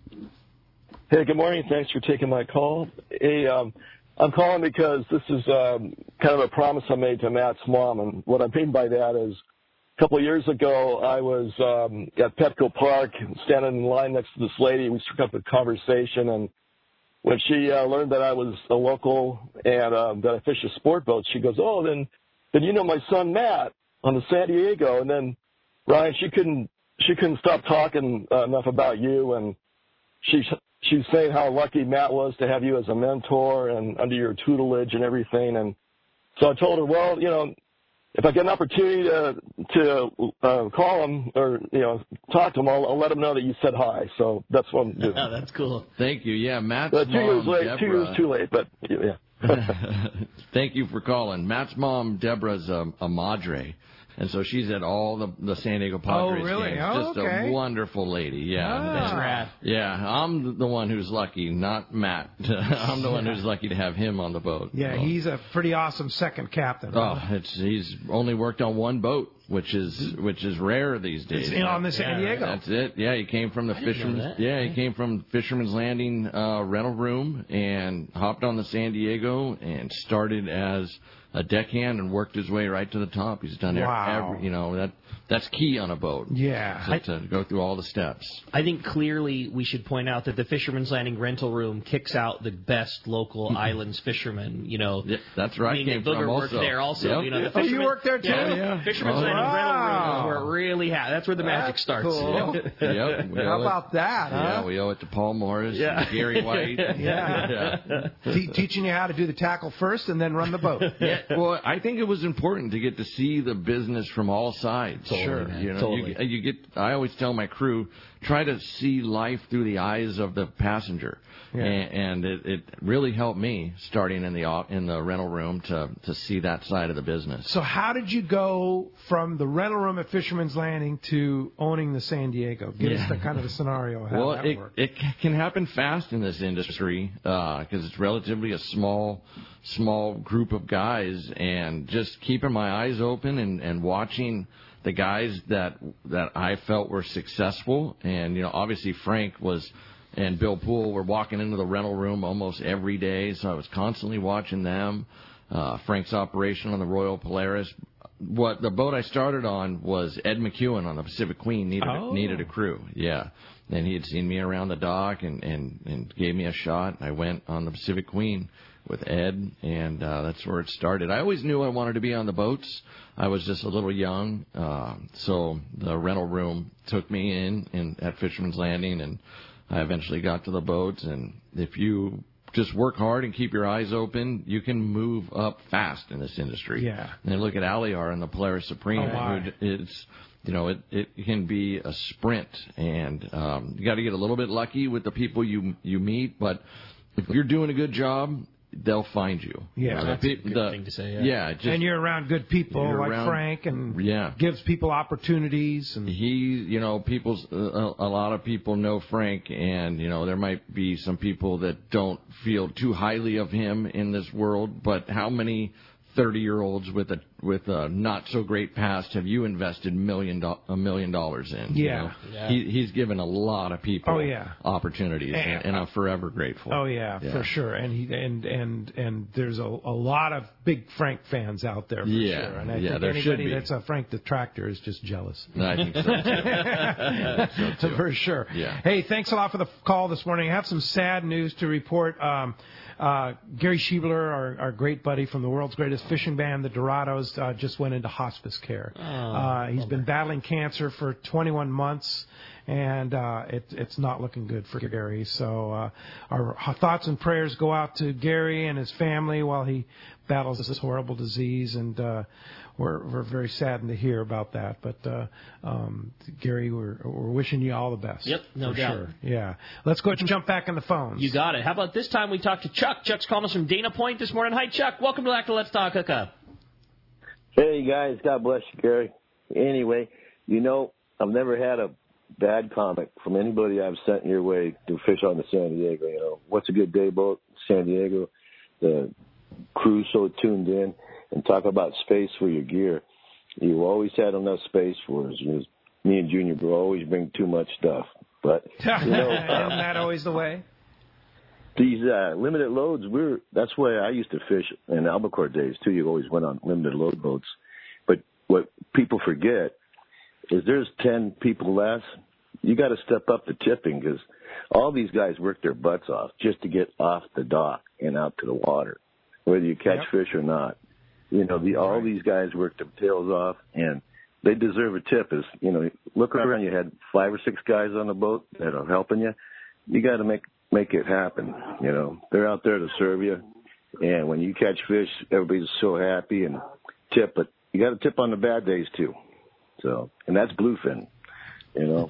Hey, good morning. Thanks for taking my call. Hey, um, I'm calling because this is um, kind of a promise I made to Matt's mom, and what I mean by that is a couple of years ago I was um, at Petco Park standing in line next to this lady. We struck up a conversation, and when she uh, learned that I was a local and um, that I fish a sport boat, she goes, "Oh, then then you know my son Matt on the San Diego." And then Ryan, she couldn't she couldn't stop talking uh, enough about you, and she. She was saying how lucky Matt was to have you as a mentor and under your tutelage and everything. And so I told her, well, you know, if I get an opportunity to to uh, call him or, you know, talk to him, I'll, I'll let him know that you said hi. So that's what I'm doing. Oh, that's cool. Thank you. Yeah, Matt's uh, two mom, years late, Deborah. Two years too late, but yeah. Thank you for calling. Matt's mom, Deborah's a, a madre. And so she's at all the, the San Diego Padres oh, really? games. Oh, Just okay. a wonderful lady. Yeah. Ah. That's rad. Yeah, I'm the one who's lucky, not Matt. I'm the one who's lucky to have him on the boat. Yeah, so. He's a pretty awesome second captain. Oh, it's he's only worked on one boat, which is which is rare these days. It's on the San yeah, Diego. That's it. Yeah, he came from the I didn't know fisherman's. that. Yeah, he came from Fisherman's Landing uh, rental room and hopped on the San Diego and started as a deckhand and worked his way right to the top. He's done wow. every, you know, that that's key on a boat. Yeah. So to go through all the steps. I think clearly we should point out that the Fisherman's Landing rental room kicks out the best local islands fishermen. You know, yeah, that's right. I mean, Came Booger from worked also. there also. Yep. You know, the oh, you worked there too? Yeah, yeah. Fisherman's oh, Landing wow. rental room is where it really ha- That's where the magic That's starts. Cool. yep. We How owe about it, that? Huh? Yeah, we owe it to Paul Morris, Yeah. and Gary White. yeah. yeah. Te- teaching you how to do the tackle first and then run the boat. Yeah, well, I think it was important to get to see the business from all sides. Totally, sure, man. you know, Totally. you, you get. I always tell my crew, try to see life through the eyes of the passenger, yeah. and, and it, it really helped me starting in the in the rental room to to see that side of the business. So how did you go from the rental room at Fisherman's Landing to owning the San Diego? Give Yeah. us the kind of the scenario. How Well, that it, worked. it can happen fast in this industry because uh, it's relatively a small, small group of guys, and just keeping my eyes open and, and watching the guys that that I felt were successful. And, you know, obviously Frank was and Bill Poole were walking into the rental room almost every day, so I was constantly watching them. Uh, Frank's operation on the Royal Polaris. What the boat I started on was Ed McEwen on the Pacific Queen needed oh. needed a crew. Yeah. And he had seen me around the dock and, and, and gave me a shot. I went on the Pacific Queen with Ed, and uh, that's where it started. I always knew I wanted to be on the boats. I was just a little young, uh, so the rental room took me in, in at Fisherman's Landing, and I eventually got to the boats. And if you just work hard and keep your eyes open, you can move up fast in this industry. Yeah. And look at Aliar and the Polaris Supreme. Oh, wow. It's You know, it, it can be a sprint, and um, you got to get a little bit lucky with the people you you meet. But if you're doing a good job, they'll find you. Yeah, uh, that's the, a good the, thing to say. Yeah, yeah just, and you're around good people you're like around, Frank, and yeah. gives people opportunities. And he, you know, people's uh, a lot of people know Frank, and you know there might be some people that don't feel too highly of him in this world. But how many thirty-year-olds with a with a not so great past have you invested million do- a million dollars in? Yeah, you know? yeah. He, he's given a lot of people Oh, yeah. opportunities, And- and, and I'm forever grateful. Oh yeah, Yeah. for sure. And he and and and there's a, a lot of big Frank fans out there for Yeah, sure. And I yeah, think there should anybody be. that's a Frank detractor is just jealous. I think so too. so too. For sure. Yeah. Hey, thanks a lot for the call this morning. I have some sad news to report. Um, uh, Gary Schiebler, our, our great buddy from the world's greatest fishing band, the Dorados, knows, uh, just went into hospice care. Oh, uh, he's bummer. been battling cancer for twenty-one months, and uh, it, it's not looking good for Gary. So uh, our thoughts and prayers go out to Gary and his family while he battles this horrible disease, and uh, we're, we're very saddened to hear about that. But, uh, um, Gary, we're, we're wishing you all the best. Yep, no for doubt. Sure. Yeah. Let's go ahead and jump back on the phones. You got it. How about this time we talk to Chuck? Chuck's calling us from Dana Point this morning. Hi, Chuck. Welcome back to Let's Talk Hookup. Hey, guys. God bless you, Gary. Anyway, you know, I've never had a bad comment from anybody I've sent your way to fish on the San Diego. You know, what's a good day boat? San Diego. The crew's so tuned in, and talk about space for your gear. You always had enough space for us. Me and Junior will always bring too much stuff. But, you know, Isn't that always the way? These uh, limited loads, we're that's why I used to fish in Albacore days, too. You always went on limited load boats. But what people forget is there's ten people less. You got to step up the tipping because all these guys work their butts off just to get off the dock and out to the water, whether you catch yep. fish or not. You know, the, all these guys work their tails off, and they deserve a tip. Is you know, look around. You had five or six guys on the boat that are helping you. You got to make make it happen. You know, they're out there to serve you, and when you catch fish, everybody's so happy and tip. But you got to tip on the bad days too. So, and that's bluefin. You know,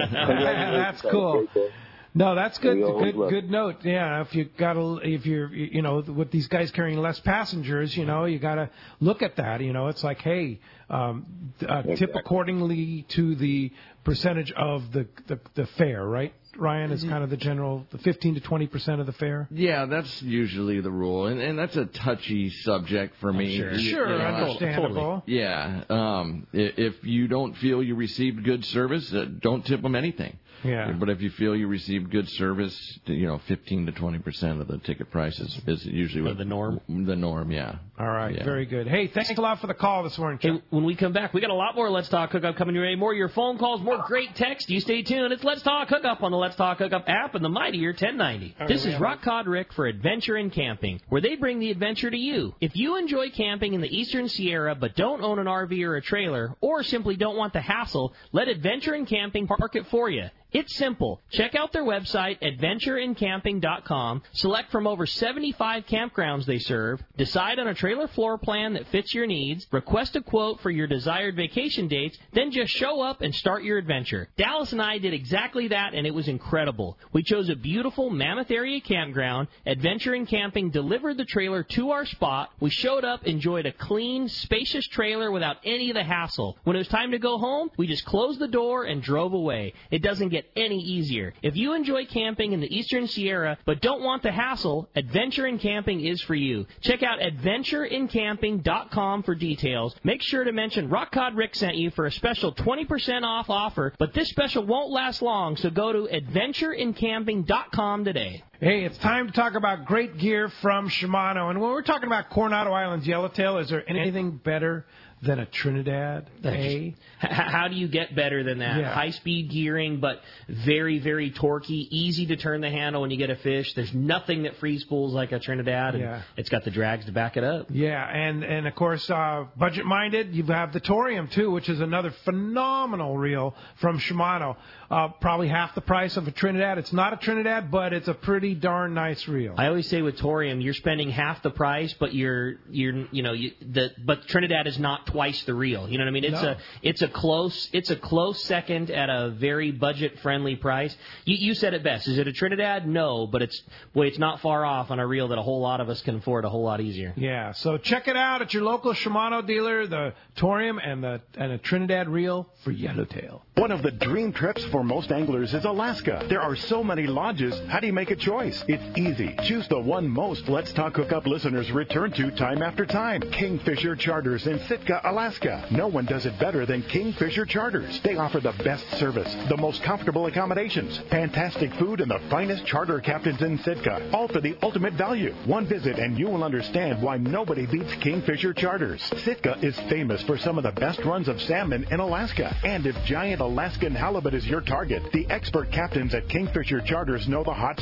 that's cool. No, that's good. Good, good note. Yeah, if you got to, if you're, you know, with these guys carrying less passengers, you know, you got to look at that. You know, it's like, hey, um, uh, exactly. tip accordingly to the percentage of the the, the fare, right? Ryan, is kind of the general, the fifteen to twenty percent of the fare. Yeah, that's usually the rule, and and that's a touchy subject for me. Sure, sure, you know, understandable. Yeah, um, if you don't feel you received good service, uh, don't tip them anything. Yeah. But if you feel you received good service, you know, fifteen to twenty percent of the ticket price is, is usually what the norm. The norm, yeah. All right, yeah. very good. Hey, thanks a lot for the call this morning, Chuck. Hey, when we come back, we got a lot more Let's Talk Hookup coming your way. More of your phone calls, more great text. You stay tuned. It's Let's Talk Hookup on the Let's Talk Hookup app and the mightier ten ninety. Right, this is Rock Cod Rick for Adventure in Camping, where they bring the adventure to you. If you enjoy camping in the Eastern Sierra but don't own an R V or a trailer, or simply don't want the hassle, let Adventure in Camping park it for you. It's simple. Check out their website, adventure in camping dot com, select from over seventy-five campgrounds they serve, decide on a trailer floor plan that fits your needs, request a quote for your desired vacation dates, then just show up and start your adventure. Dallas and I did exactly that, and it was incredible. We chose a beautiful Mammoth area campground. Adventure in Camping delivered the trailer to our spot. We showed up, enjoyed a clean, spacious trailer without any of the hassle. When it was time to go home, we just closed the door and drove away. It doesn't get any easier. If you enjoy camping in the Eastern Sierra but don't want the hassle, Adventure in Camping is for you. Check out adventure in camping dot com for details. Make sure to mention Rock Cod Rick sent you for a special twenty percent off offer, but this special won't last long, so go to adventure in camping dot com today. Hey, it's time to talk about great gear from Shimano. And when we're talking about Coronado Islands Yellowtail, is there anything better than a Trinidad? A? How do you get better than that? Yeah. High-speed gearing, but very, very torquey, easy to turn the handle when you get a fish. There's nothing that free spools like a Trinidad, and yeah. it's got the drags to back it up. Yeah, and, and of course, uh, budget-minded, you have the Torium, too, which is another phenomenal reel from Shimano. Uh, probably half the price of a Trinidad. It's not a Trinidad, but it's a pretty darn nice reel. I always say with Torium, you're spending half the price, but you're, you're you know, you, the, but Trinidad is not twice the reel. You know what I mean? It's no. a it's a close it's a close second at a very budget friendly price. You, you said it best. Is it a Trinidad? No, but it's well, it's not far off on a reel that a whole lot of us can afford a whole lot easier. Yeah. So check it out at your local Shimano dealer, the Torium and the and a Trinidad reel for Yellowtail. One of the dream trips for most anglers is Alaska. There are so many lodges. How do you make a choice? It's easy. Choose the one most Let's Talk Hookup listeners return to time after time. Kingfisher Charters in Sitka, Alaska. No one does it better than Kingfisher Charters. They offer the best service, the most comfortable accommodations, fantastic food, and the finest charter captains in Sitka. All for the ultimate value. One visit and you will understand why nobody beats Kingfisher Charters. Sitka is famous for some of the best runs of salmon in Alaska. And if giant Alaskan halibut is your target, the expert captains at Kingfisher Charters know the hot spots and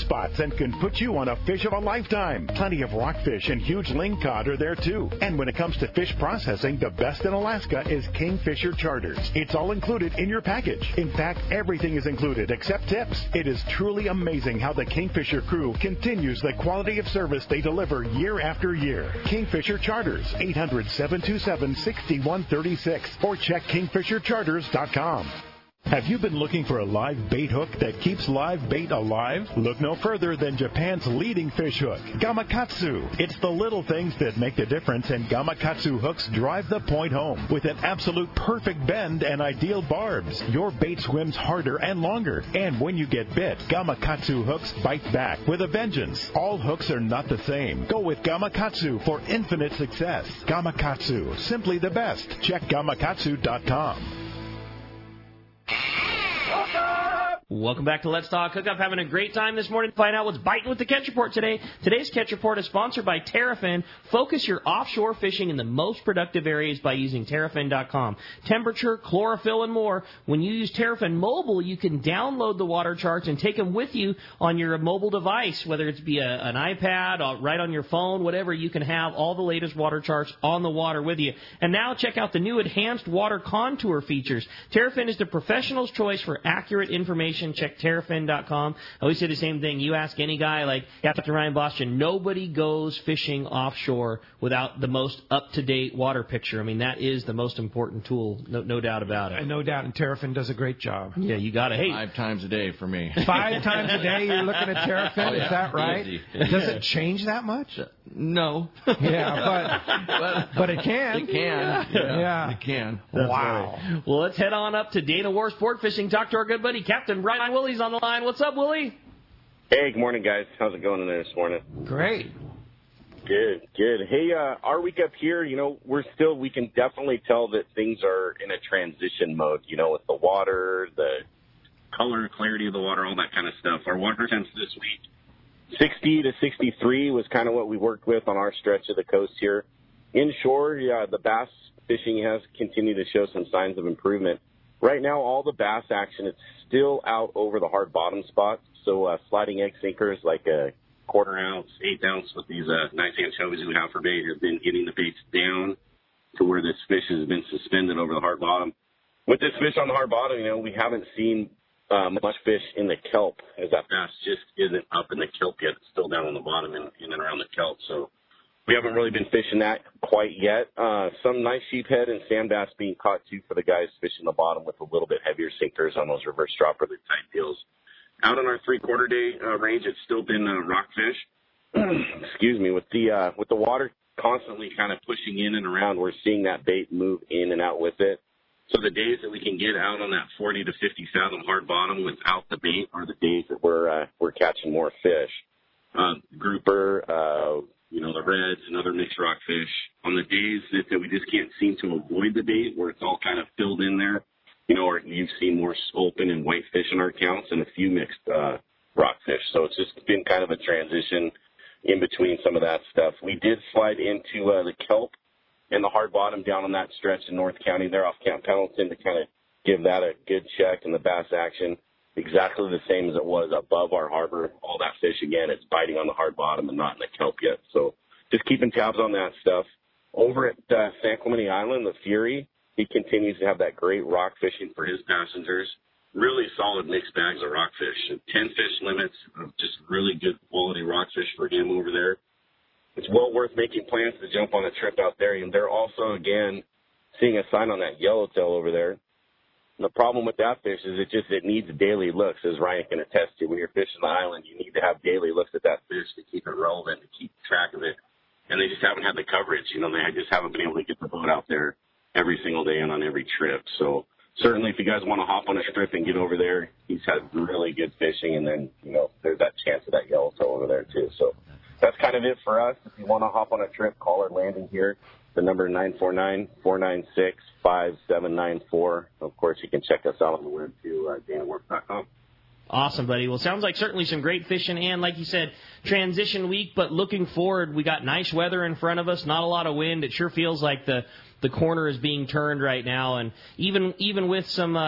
Terrapin can put you on a fish of a lifetime. Plenty of rockfish and huge lingcod are there too. And when it comes to fish processing, the best in Alaska is Kingfisher Charters. It's all included in your package. In fact, everything is included except tips. It is truly amazing how the Kingfisher crew continues the quality of service they deliver year after year. Kingfisher Charters, eight hundred, seven two seven, six one three six or check kingfisher charters dot com. Have you been looking for a live bait hook that keeps live bait alive? Look no further than Japan's leading fish hook, Gamakatsu. It's the little things that make the difference, and Gamakatsu hooks drive the point home. With an absolute perfect bend and ideal barbs, your bait swims harder and longer. And when you get bit, Gamakatsu hooks bite back with a vengeance. All hooks are not the same. Go with Gamakatsu for infinite success. Gamakatsu, simply the best. Check gamakatsu dot com. Welcome back to Let's Talk Hookup. Having a great time this morning. Find out what's biting with the Catch Report today. Today's Catch Report is sponsored by Terrafin. Focus your offshore fishing in the most productive areas by using Terrafin dot com. Temperature, chlorophyll, and more. When you use Terrafin Mobile, you can download the water charts and take them with you on your mobile device, whether it's be a, an iPad, or right on your phone, whatever. You can have all the latest water charts on the water with you. And now check out the new enhanced water contour features. Terrafin is the professional's choice for accurate information. Check Terrafin dot com. I always say the same thing. You ask any guy like Captain Ryan Boston, nobody goes fishing offshore without the most up-to-date water picture. I mean, that is the most important tool, no, no doubt about it. And no doubt, and Terrafin does a great job. Yeah, you got to. Hey, five times a day for me. Five times a day you're looking at Terrafin? Oh, yeah. Is that right? Easy. Does it change that much? No. Yeah, but but it can. It can. Yeah, yeah. it can. That's wow. Right. Well, let's head on up to Dana War Sport Fishing. Talk to our good buddy Captain Ryan Willie's on the line. What's up, Willie? Hey, good morning, guys. How's it going in there this morning? Great. Good, good. Hey, uh, our week up here, you know, we're still, we can definitely tell that things are in a transition mode, you know, with the water, the color, clarity of the water, all that kind of stuff. Our water temps this week, sixty to sixty-three was kind of what we worked with on our stretch of the coast here. Inshore, yeah, the bass fishing has continued to show some signs of improvement. Right now, all the bass action, it's still out over the hard bottom spots. So uh, sliding egg sinkers like a quarter ounce, eighth ounce with these uh, nice anchovies we have for bait have been getting the baits down to where this fish has been suspended over the hard bottom. With this fish on the hard bottom, you know, we haven't seen uh, much fish in the kelp, as that bass just isn't up in the kelp yet. It's still down on the bottom and in and around the kelp. So we haven't really been fishing that quite yet. Uh, some nice sheephead and sand bass being caught, too, for the guys fishing the bottom with a little bit heavier sinkers on those reverse dropper loop type deals. Out on our three-quarter day uh, range, it's still been uh, rockfish. Excuse me. With the uh, with the water constantly kind of pushing in and around, we're seeing that bait move in and out with it. So the days that we can get out on that forty to fifty fathom hard bottom without the bait are the days that we're uh, we're catching more fish. Uh, grouper, uh, you know, the reds and other mixed rockfish. On the days that, that we just can't seem to avoid the bait, where it's all kind of filled in there, you know, or you've seen more open and white fish in our counts and a few mixed uh, rockfish. So it's just been kind of a transition in between some of that stuff. We did slide into uh, the kelp and the hard bottom down on that stretch in North County there off Camp Pendleton to kind of give that a good check, and the bass action exactly the same as it was above our harbor. All that fish, again, it's biting on the hard bottom and not in the kelp yet. So just keeping tabs on that stuff. Over at uh, San Clemente Island, the Fury, he continues to have that great rock fishing for his passengers. Really solid mixed bags of rockfish. ten fish limits of just really good quality rockfish for him over there. It's well worth making plans to jump on a trip out there. And they're also, again, seeing a sign on that yellowtail over there. And the problem with that fish is it just it needs daily looks, as Ryan can attest to. When you're fishing the island, you need to have daily looks at that fish to keep it relevant, to keep track of it. And they just haven't had the coverage. You know, they just haven't been able to get the boat out there every single day and on every trip. So certainly if you guys want to hop on a strip and get over there, he's had really good fishing. And then, you know, there's that chance of that yellowtail over there too. So that's kind of it for us. If you want to hop on a trip, call our landing here. The number nine four nine, four nine six, five seven nine four. Of course, you can check us out on the web too, uh, dana work dot com. Awesome, buddy. Well, sounds like certainly some great fishing, and like you said, transition week, but looking forward, we got nice weather in front of us, not a lot of wind. It sure feels like the the corner is being turned right now, and even even with some uh,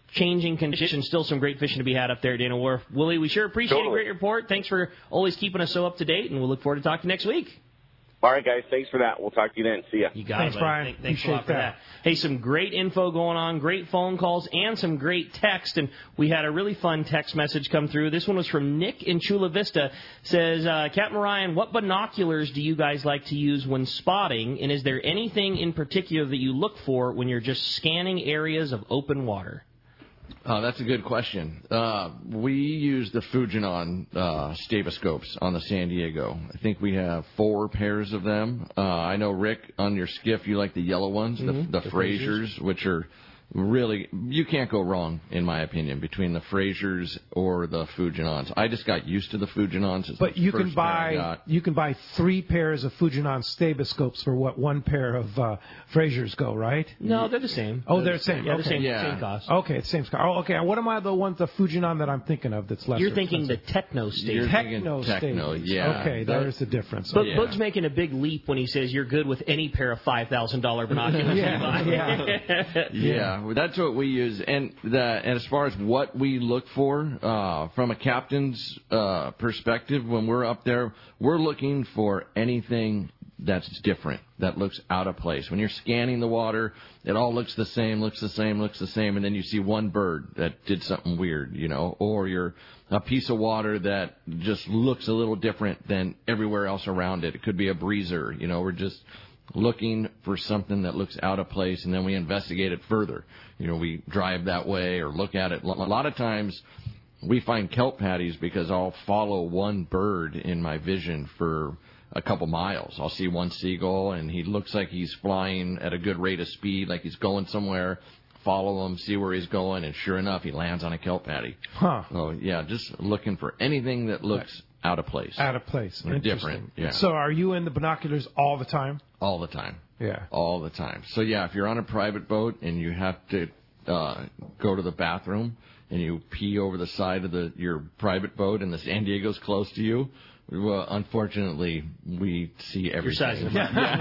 changing conditions, still some great fishing to be had up there at Dana Wharf. Willie, we sure appreciate Totally. a great report. Thanks for always keeping us so up to date, and we'll look forward to talking next week. All right, guys. Thanks for that. We'll talk to you then. See ya. You got Thanks, it, buddy. Brian. Thank- Thanks a Appreciate lot for that. that. Hey, some great info going on, great phone calls, and some great text. And we had a really fun text message come through. This one was from Nick in Chula Vista. Says, uh, Captain Ryan, what binoculars do you guys like to use when spotting? And is there anything in particular that you look for when you're just scanning areas of open water? Uh, that's a good question. Uh, we use the Fujinon uh, Staboscopes on the San Diego. I think we have four pairs of them. Uh, I know, Rick, on your skiff, you like the yellow ones, Mhm. the, the, The Frasers, Frasers. which are really, you can't go wrong, in my opinion, between the Frasers or the Fujinons. I just got used to the Fujinons. It's But the you can first pair I buy got. you can buy three pairs of Fujinon Staboscopes for what one pair of uh, Frasers go, right? No, they're the same. Oh, they're the same. Yeah, okay. the same, same cost. Okay, it's same cost. Oh, okay. And what am I the ones the Fujinon that I'm thinking of that's lesser You're thinking expensive? the Techno State. You're thinking Techno Techno, State. yeah. Okay, That- there's the difference. But Okay. Boog's making a big leap when he says you're good with any pair of five thousand dollars binoculars. you Yeah, buy. yeah. Yeah, well, that's what we use. And the, and as far as what we look for, uh, from a captain's uh, perspective, when we're up there, we're looking for anything that's different, that looks out of place. When you're scanning the water, it all looks the same, looks the same, looks the same, and then you see one bird that did something weird, you know, or you're a piece of water that just looks a little different than everywhere else around it. It could be a breezer, you know, we're just looking for something that looks out of place, and then we investigate it further. You know, we drive that way or look at it. A lot of times we find kelp patties because I'll follow one bird in my vision for a couple miles. I'll see one seagull, and he looks like he's flying at a good rate of speed, like he's going somewhere. Follow him, see where he's going, and sure enough, he lands on a kelp patty. Huh. So, yeah, just looking for anything that looks out of place. Out of place. Or Interesting. different, yeah. So are you in the binoculars all the time? All the time. Yeah. All the time. So, yeah, if you're on a private boat and you have to uh, go to the bathroom and you pee over the side of the your private boat and the San Diego's close to you, well, unfortunately, we see everything.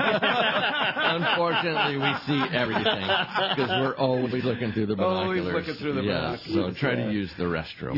Unfortunately, we see everything because we're always looking through the binoculars. Always looking through the yeah, binoculars. So try Yeah. to use the restroom.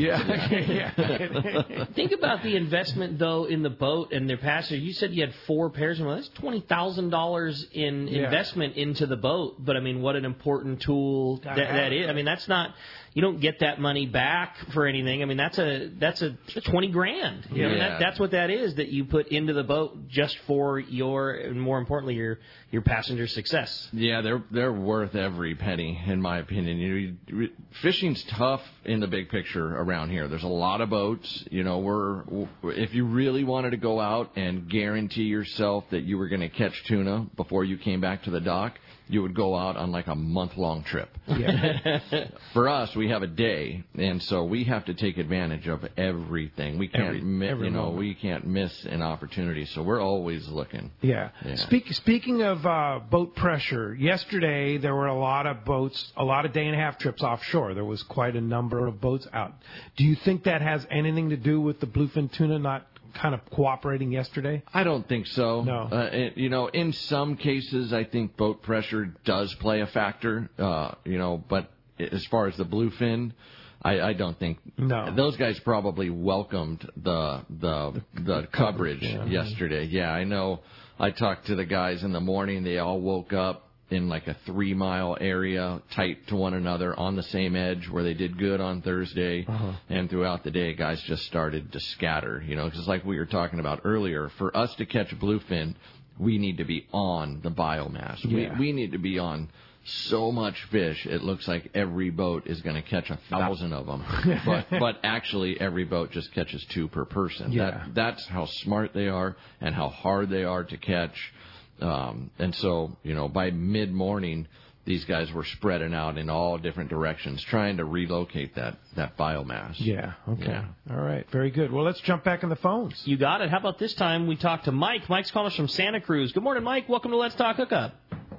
Yeah. Think about the investment, though, in the boat and their passengers. You said you had four pairs. Well, that's twenty thousand dollars in Yeah. investment into the boat. But, I mean, what an important tool that, Gotta have that it. is. I mean, that's not – you don't get that money back for anything. I mean, that's a that's a twenty grand. You know, I mean, Yeah. that, that's what that is that you put into the boat just for your, and more importantly, your your passenger success. Yeah, they're they're worth every penny, in my opinion. You know, fishing's tough in the big picture around here. There's a lot of boats. You know, we're if you really wanted to go out and guarantee yourself that you were going to catch tuna before you came back to the dock, you would go out on like a month-long trip. Yeah. For us, we have a day, and so we have to take advantage of everything. We can't, Every- mi- every you know, moment. we can't miss an opportunity. So we're always looking. Yeah. Yeah. Speak, speaking of uh, boat pressure, yesterday there were a lot of boats, a lot of day and a half trips offshore. There was quite a number of boats out. Do you think that has anything to do with the bluefin tuna not kind of cooperating yesterday? I don't think so. No. Uh, it, you know, in some cases, I think boat pressure does play a factor. Uh, you know, but as far as the bluefin, I, I don't think. No. Those guys probably welcomed the the the coverage yeah. yesterday. Yeah, I know. I talked to the guys in the morning. They all woke up in like a three mile area, tight to one another on the same edge where they did good on Thursday. Uh-huh. And throughout the day, guys just started to scatter, you know, just like we were talking about earlier. For us to catch bluefin, we need to be on the biomass. Yeah. We, we need to be on so much fish, it looks like every boat is going to catch a thousand of them. but, but actually, every boat just catches two per person. Yeah. That, that's how smart they are and how hard they are to catch. Um, and so, you know, by mid-morning, these guys were spreading out in all different directions, trying to relocate that, that biomass. Yeah. Okay. Yeah. All right. Very good. Well, let's jump back in the phones. You got it. How about this time we talk to Mike? Mike's calling us from Santa Cruz. Good morning, Mike. Welcome to Let's Talk Hookup.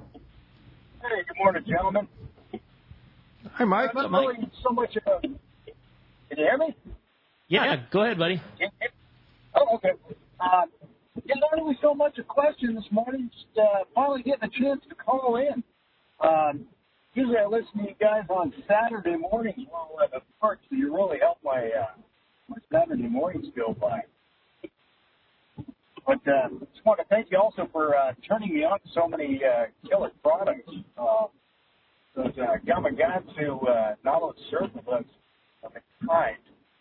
Hey, good morning, gentlemen. Hi, Mike. I'm not Mike? really so much of a... Can you hear me? Yeah, go ahead, buddy. Oh, okay. Uh, yeah, not really so much a question this morning, just uh, finally getting a chance to call in. Um, usually I listen to you guys on Saturday mornings while I'm at work, so you really help my uh, my Saturday mornings go by. But uh, just want to thank you also for uh, turning me on to so many uh, killer products. Uh, those uh, Gamakatsu uh, Nautilus surf books of a kind.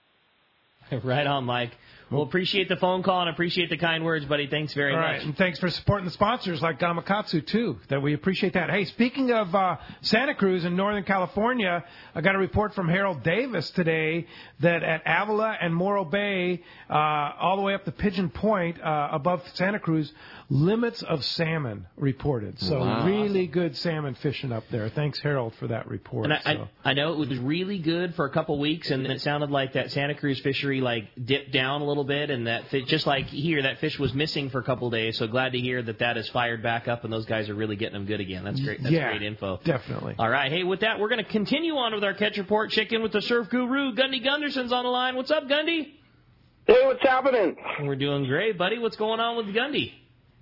Right on, Mike. Well, appreciate the phone call and appreciate the kind words, buddy. Thanks very All much. right, and thanks for supporting the sponsors like Gamakatsu, too, that we appreciate that. Hey, speaking of uh, Santa Cruz in Northern California, I got a report from Harold Davis today that at Avila and Morro Bay, uh, all the way up to Pigeon Point, uh, above Santa Cruz, limits of salmon reported. So Wow. really good salmon fishing up there. Thanks, Harold, for that report. And I, so. I, I know it was really good for a couple weeks, and it sounded like that Santa Cruz fishery like dipped down a little bit, and that fi- just like here, that fish was missing for a couple of days. So glad to hear that that is fired back up, and those guys are really getting them good again. That's great. That's yeah, great info. Definitely. All right, hey, with that, we're going to continue on with our catch report. Check in with the surf guru, Gundy Gunderson's on the line. What's up, Gundy? Hey, what's happening? We're doing great, buddy. What's going on with Gundy?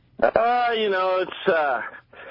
Uh, you know, it's uh,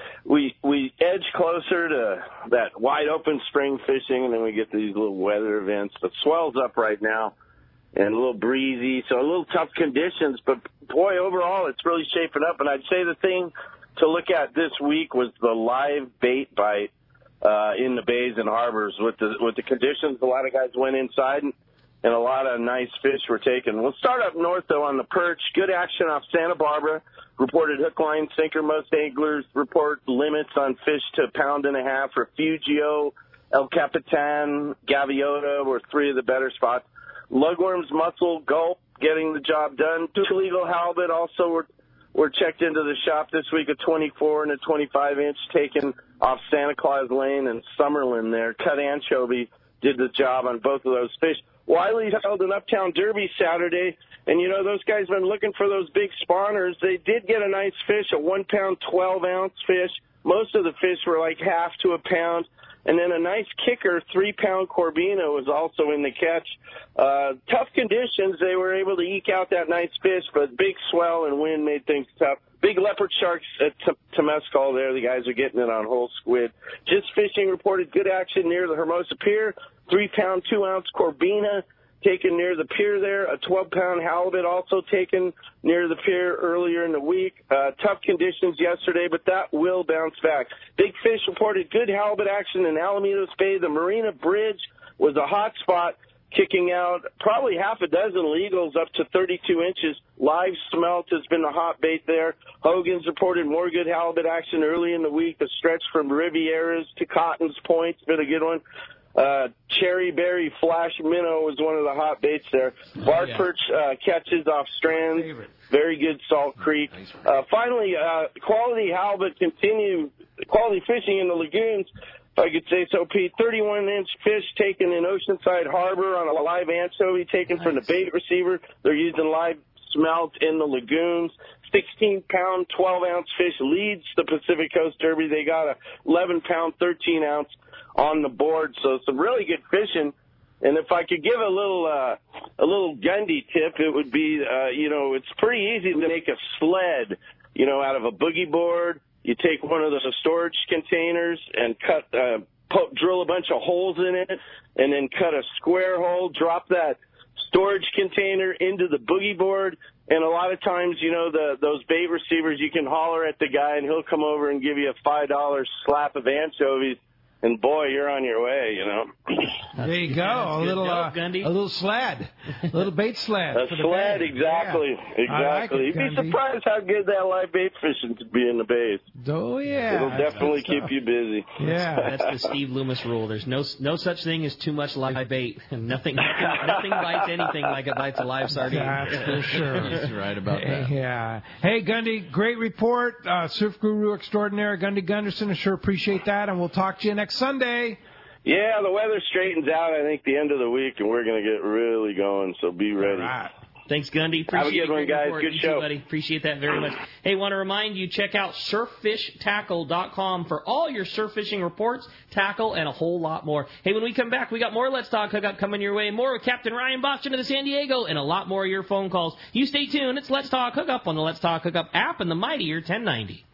we we edge closer to that wide open spring fishing, and then we get these little weather events. The swell's up right now, and a little breezy, so a little tough conditions. But boy, overall, it's really shaping up. And I'd say the thing to look at this week was the live bait bite uh, in the bays and harbors with the with the conditions. A lot of guys went inside, and, and a lot of nice fish were taken. We'll start up north though on the perch. Good action off Santa Barbara. Reported hook, line, sinker. Most anglers report limits on fish to a pound and a half. Refugio, El Capitan, Gaviota were three of the better spots. Lugworms, mussel, gulp, getting the job done. Two illegal halibut also were, were checked into the shop this week. A twenty-four and a twenty-five inch taken off Santa Claus Lane and Summerlin there. Cut anchovy did the job on both of those fish. Wiley held an Uptown Derby Saturday, and, you know, those guys been looking for those big spawners. They did get a nice fish, a one-pound, twelve-ounce fish. Most of the fish were like half to a pound. And then a nice kicker, three-pound Corbina was also in the catch. Uh, tough conditions. They were able to eke out that nice fish, but big swell and wind made things tough. Big leopard sharks at T- Temescal there. The guys are getting it on whole squid. Just Fishing reported good action near the Hermosa Pier. Three-pound, two-ounce Corbina taken near the pier there. A twelve-pound halibut also taken near the pier earlier in the week. Uh, tough conditions yesterday, but that will bounce back. Big Fish reported good halibut action in Alamitos Bay. The Marina Bridge was a hot spot, kicking out probably half a dozen legals up to thirty-two inches. Live smelt has been the hot bait there. Hogan's reported more good halibut action early in the week. The stretch from Rivieras to Cotton's Point's been a good one. Uh, cherry berry flash minnow was one of the hot baits there. Bark yeah. perch uh, catches off strands. Very good Salt Creek. Uh, finally, uh, quality halibut continue, quality fishing in the lagoons, if I could say so, Pete. thirty-one inch fish taken in Oceanside Harbor on a live anchovy taken nice. from the bait receiver. They're using live smelt in the lagoons. sixteen pound, twelve ounce fish leads the Pacific Coast Derby. They got a eleven pound, thirteen ounce on the board. So some really good fishing. And if I could give a little uh, a little Gundy tip, it would be, uh, you know, it's pretty easy to make a sled, you know, out of a boogie board. You take one of those storage containers and cut, uh, po- drill a bunch of holes in it, and then cut a square hole, drop that storage container into the boogie board. And a lot of times, you know, the those bait receivers, you can holler at the guy, and he'll come over and give you a five dollar slap of anchovies. And boy, you're on your way, you know. There you go, a little, dope, uh, Gundy. a little sled, a little bait sled. A for the sled, bay. exactly, Yeah. exactly. I like it, You'd be Gundy. surprised how good that live bait fishing could be in the bays. Oh yeah, It'll that's definitely good keep stuff. you busy. Yeah, That's the Steve Loomis rule. There's no no such thing as too much live bait. Nothing nothing, nothing bites anything like it bites a live sardine. That's for sure. He's right about that. Yeah. Hey, Gundy, great report. Uh, Surf Guru Extraordinaire, Gundy Gunderson. I sure appreciate that, and we'll talk to you next Sunday. Yeah, the weather straightens out, I think, the end of the week, and we're going to get really going, so be ready. All right. Thanks, Gundy. Appreciate Have a good it. one, Great guys. report. Good You show. too, buddy. Appreciate that very much. Hey, want to remind you, check out surf fish tackle dot com for all your surf fishing reports, tackle, and a whole lot more. Hey, when we come back, we got more Let's Talk Hookup coming your way, more with Captain Ryan Boston of the San Diego, and a lot more of your phone calls. You stay tuned. It's Let's Talk Hookup on the Let's Talk Hookup app and the mightier ten ninety.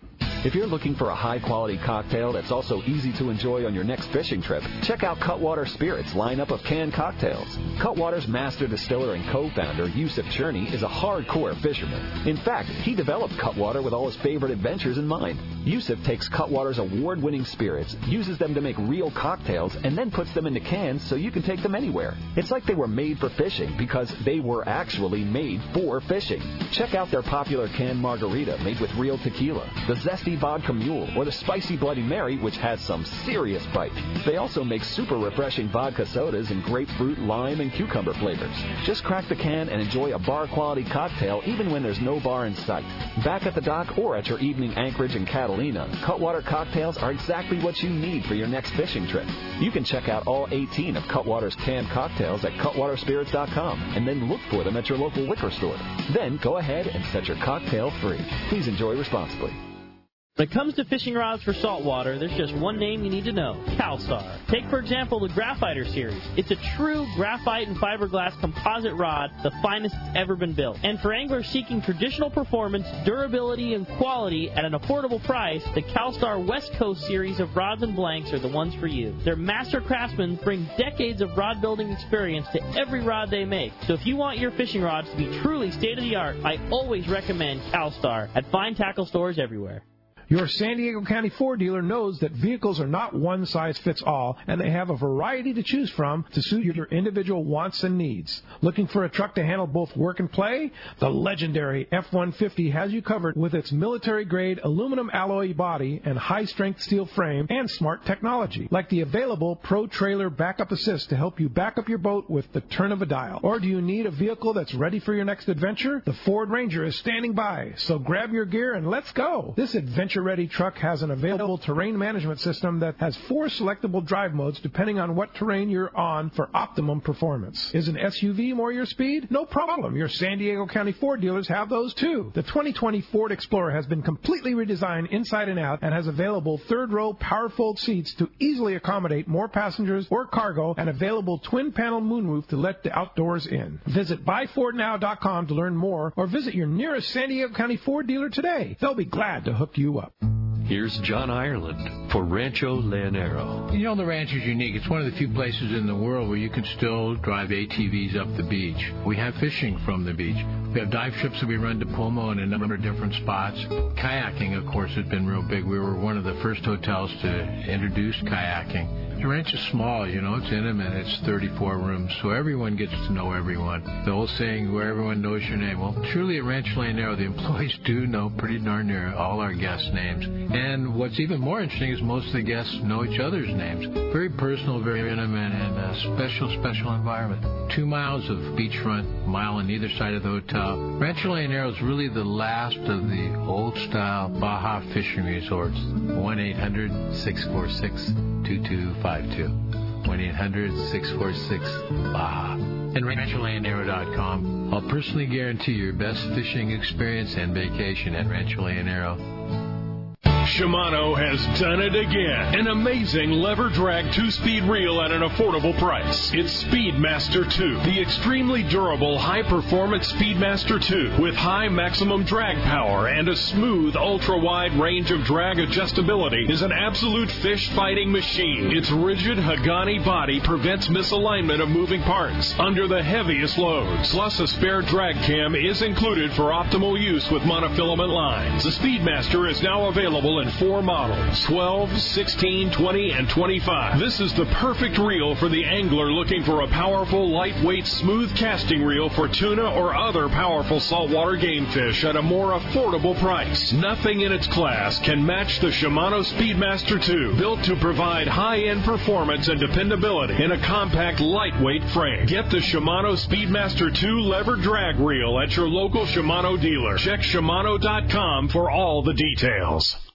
If you're looking for a high-quality cocktail that's also easy to enjoy on your next fishing trip, check out Cutwater Spirits' lineup of canned cocktails. Cutwater's master distiller and co-founder, Yusuf Cherney, is a hardcore fisherman. In fact, he developed Cutwater with all his favorite adventures in mind. Yusuf takes Cutwater's award-winning spirits, uses them to make real cocktails, and then puts them into cans so you can take them anywhere. It's like they were made for fishing because they were actually made for fishing. Check out their popular canned margarita made with real tequila, the zesty vodka mule, or the spicy Bloody Mary, which has some serious bite. They also make super refreshing vodka sodas in grapefruit, lime, and cucumber flavors. Just crack the can and enjoy a bar-quality cocktail even when there's no bar in sight. Back at the dock or at your evening anchorage in Catalina, Cutwater cocktails are exactly what you need for your next fishing trip. You can check out all eighteen of Cutwater's canned cocktails at cutwater spirits dot com and then look for them at your local liquor store. Then go ahead and set your cocktail free. Please enjoy responsibly. When it comes to fishing rods for saltwater, there's just one name you need to know, Calstar. Take, for example, the Graphiter series. It's a true graphite and fiberglass composite rod, the finest that's ever been built. And for anglers seeking traditional performance, durability, and quality at an affordable price, the Calstar West Coast series of rods and blanks are the ones for you. Their master craftsmen bring decades of rod building experience to every rod they make. So if you want your fishing rods to be truly state-of-the-art, I always recommend Calstar at fine tackle stores everywhere. Your San Diego County Ford dealer knows that vehicles are not one size fits all, and they have a variety to choose from to suit your individual wants and needs. Looking for a truck to handle both work and play? The legendary F one fifty has you covered with its military-grade aluminum alloy body and high-strength steel frame and smart technology, like the available Pro Trailer Backup Assist to help you back up your boat with the turn of a dial. Or do you need a vehicle that's ready for your next adventure? The Ford Ranger is standing by, so grab your gear and let's go. This adventure ready truck has an available terrain management system that has four selectable drive modes depending on what terrain you're on for optimum performance. Is an S U V more your speed? No problem. Your San Diego County Ford dealers have those too. The twenty twenty Ford Explorer has been completely redesigned inside and out and has available third row power fold seats to easily accommodate more passengers or cargo and available twin panel moonroof to let the outdoors in. Visit buy ford now dot com to learn more or visit your nearest San Diego County Ford dealer today. They'll be glad to hook you up. Here's John Ireland for Rancho Leonero. You know, the ranch is unique. It's one of the few places in the world where you can still drive A T Vs up the beach. We have fishing from the beach. We have dive trips that we run to Pomo in a number of different spots. Kayaking, of course, has been real big. We were one of the first hotels to introduce kayaking. The ranch is small, you know, it's intimate. It's thirty-four rooms, so everyone gets to know everyone. The old saying, where everyone knows your name. Well, truly at Rancho Leonero, the employees do know pretty darn near all our guests' names. And what's even more interesting is most of the guests know each other's names. Very personal, very intimate, and a special, special environment. Two miles of beachfront, a mile on either side of the hotel. Rancho Leonero is really the last of the old-style Baja fishing resorts. one eight hundred six four six two two five two. one eight hundred six four six Baja. And rancho leonero dot com. I'll personally guarantee your best fishing experience and vacation at Rancho Leonero. Shimano has done it again. An amazing lever drag two-speed reel at an affordable price. It's Speedmaster two, the extremely durable, high-performance Speedmaster two with high maximum drag power and a smooth, ultra-wide range of drag adjustability is an absolute fish-fighting machine. Its rigid Hagani body prevents misalignment of moving parts under the heaviest loads. Plus, a spare drag cam is included for optimal use with monofilament lines. The Speedmaster is now available in four models, twelve, sixteen, twenty, and twenty-five. This is the perfect reel for the angler looking for a powerful, lightweight, smooth casting reel for tuna or other powerful saltwater game fish at a more affordable price. Nothing in its class can match the Shimano Speedmaster two, built to provide high-end performance and dependability in a compact, lightweight frame. Get the Shimano Speedmaster two lever drag reel at your local Shimano dealer. Check Shimano dot com for all the details.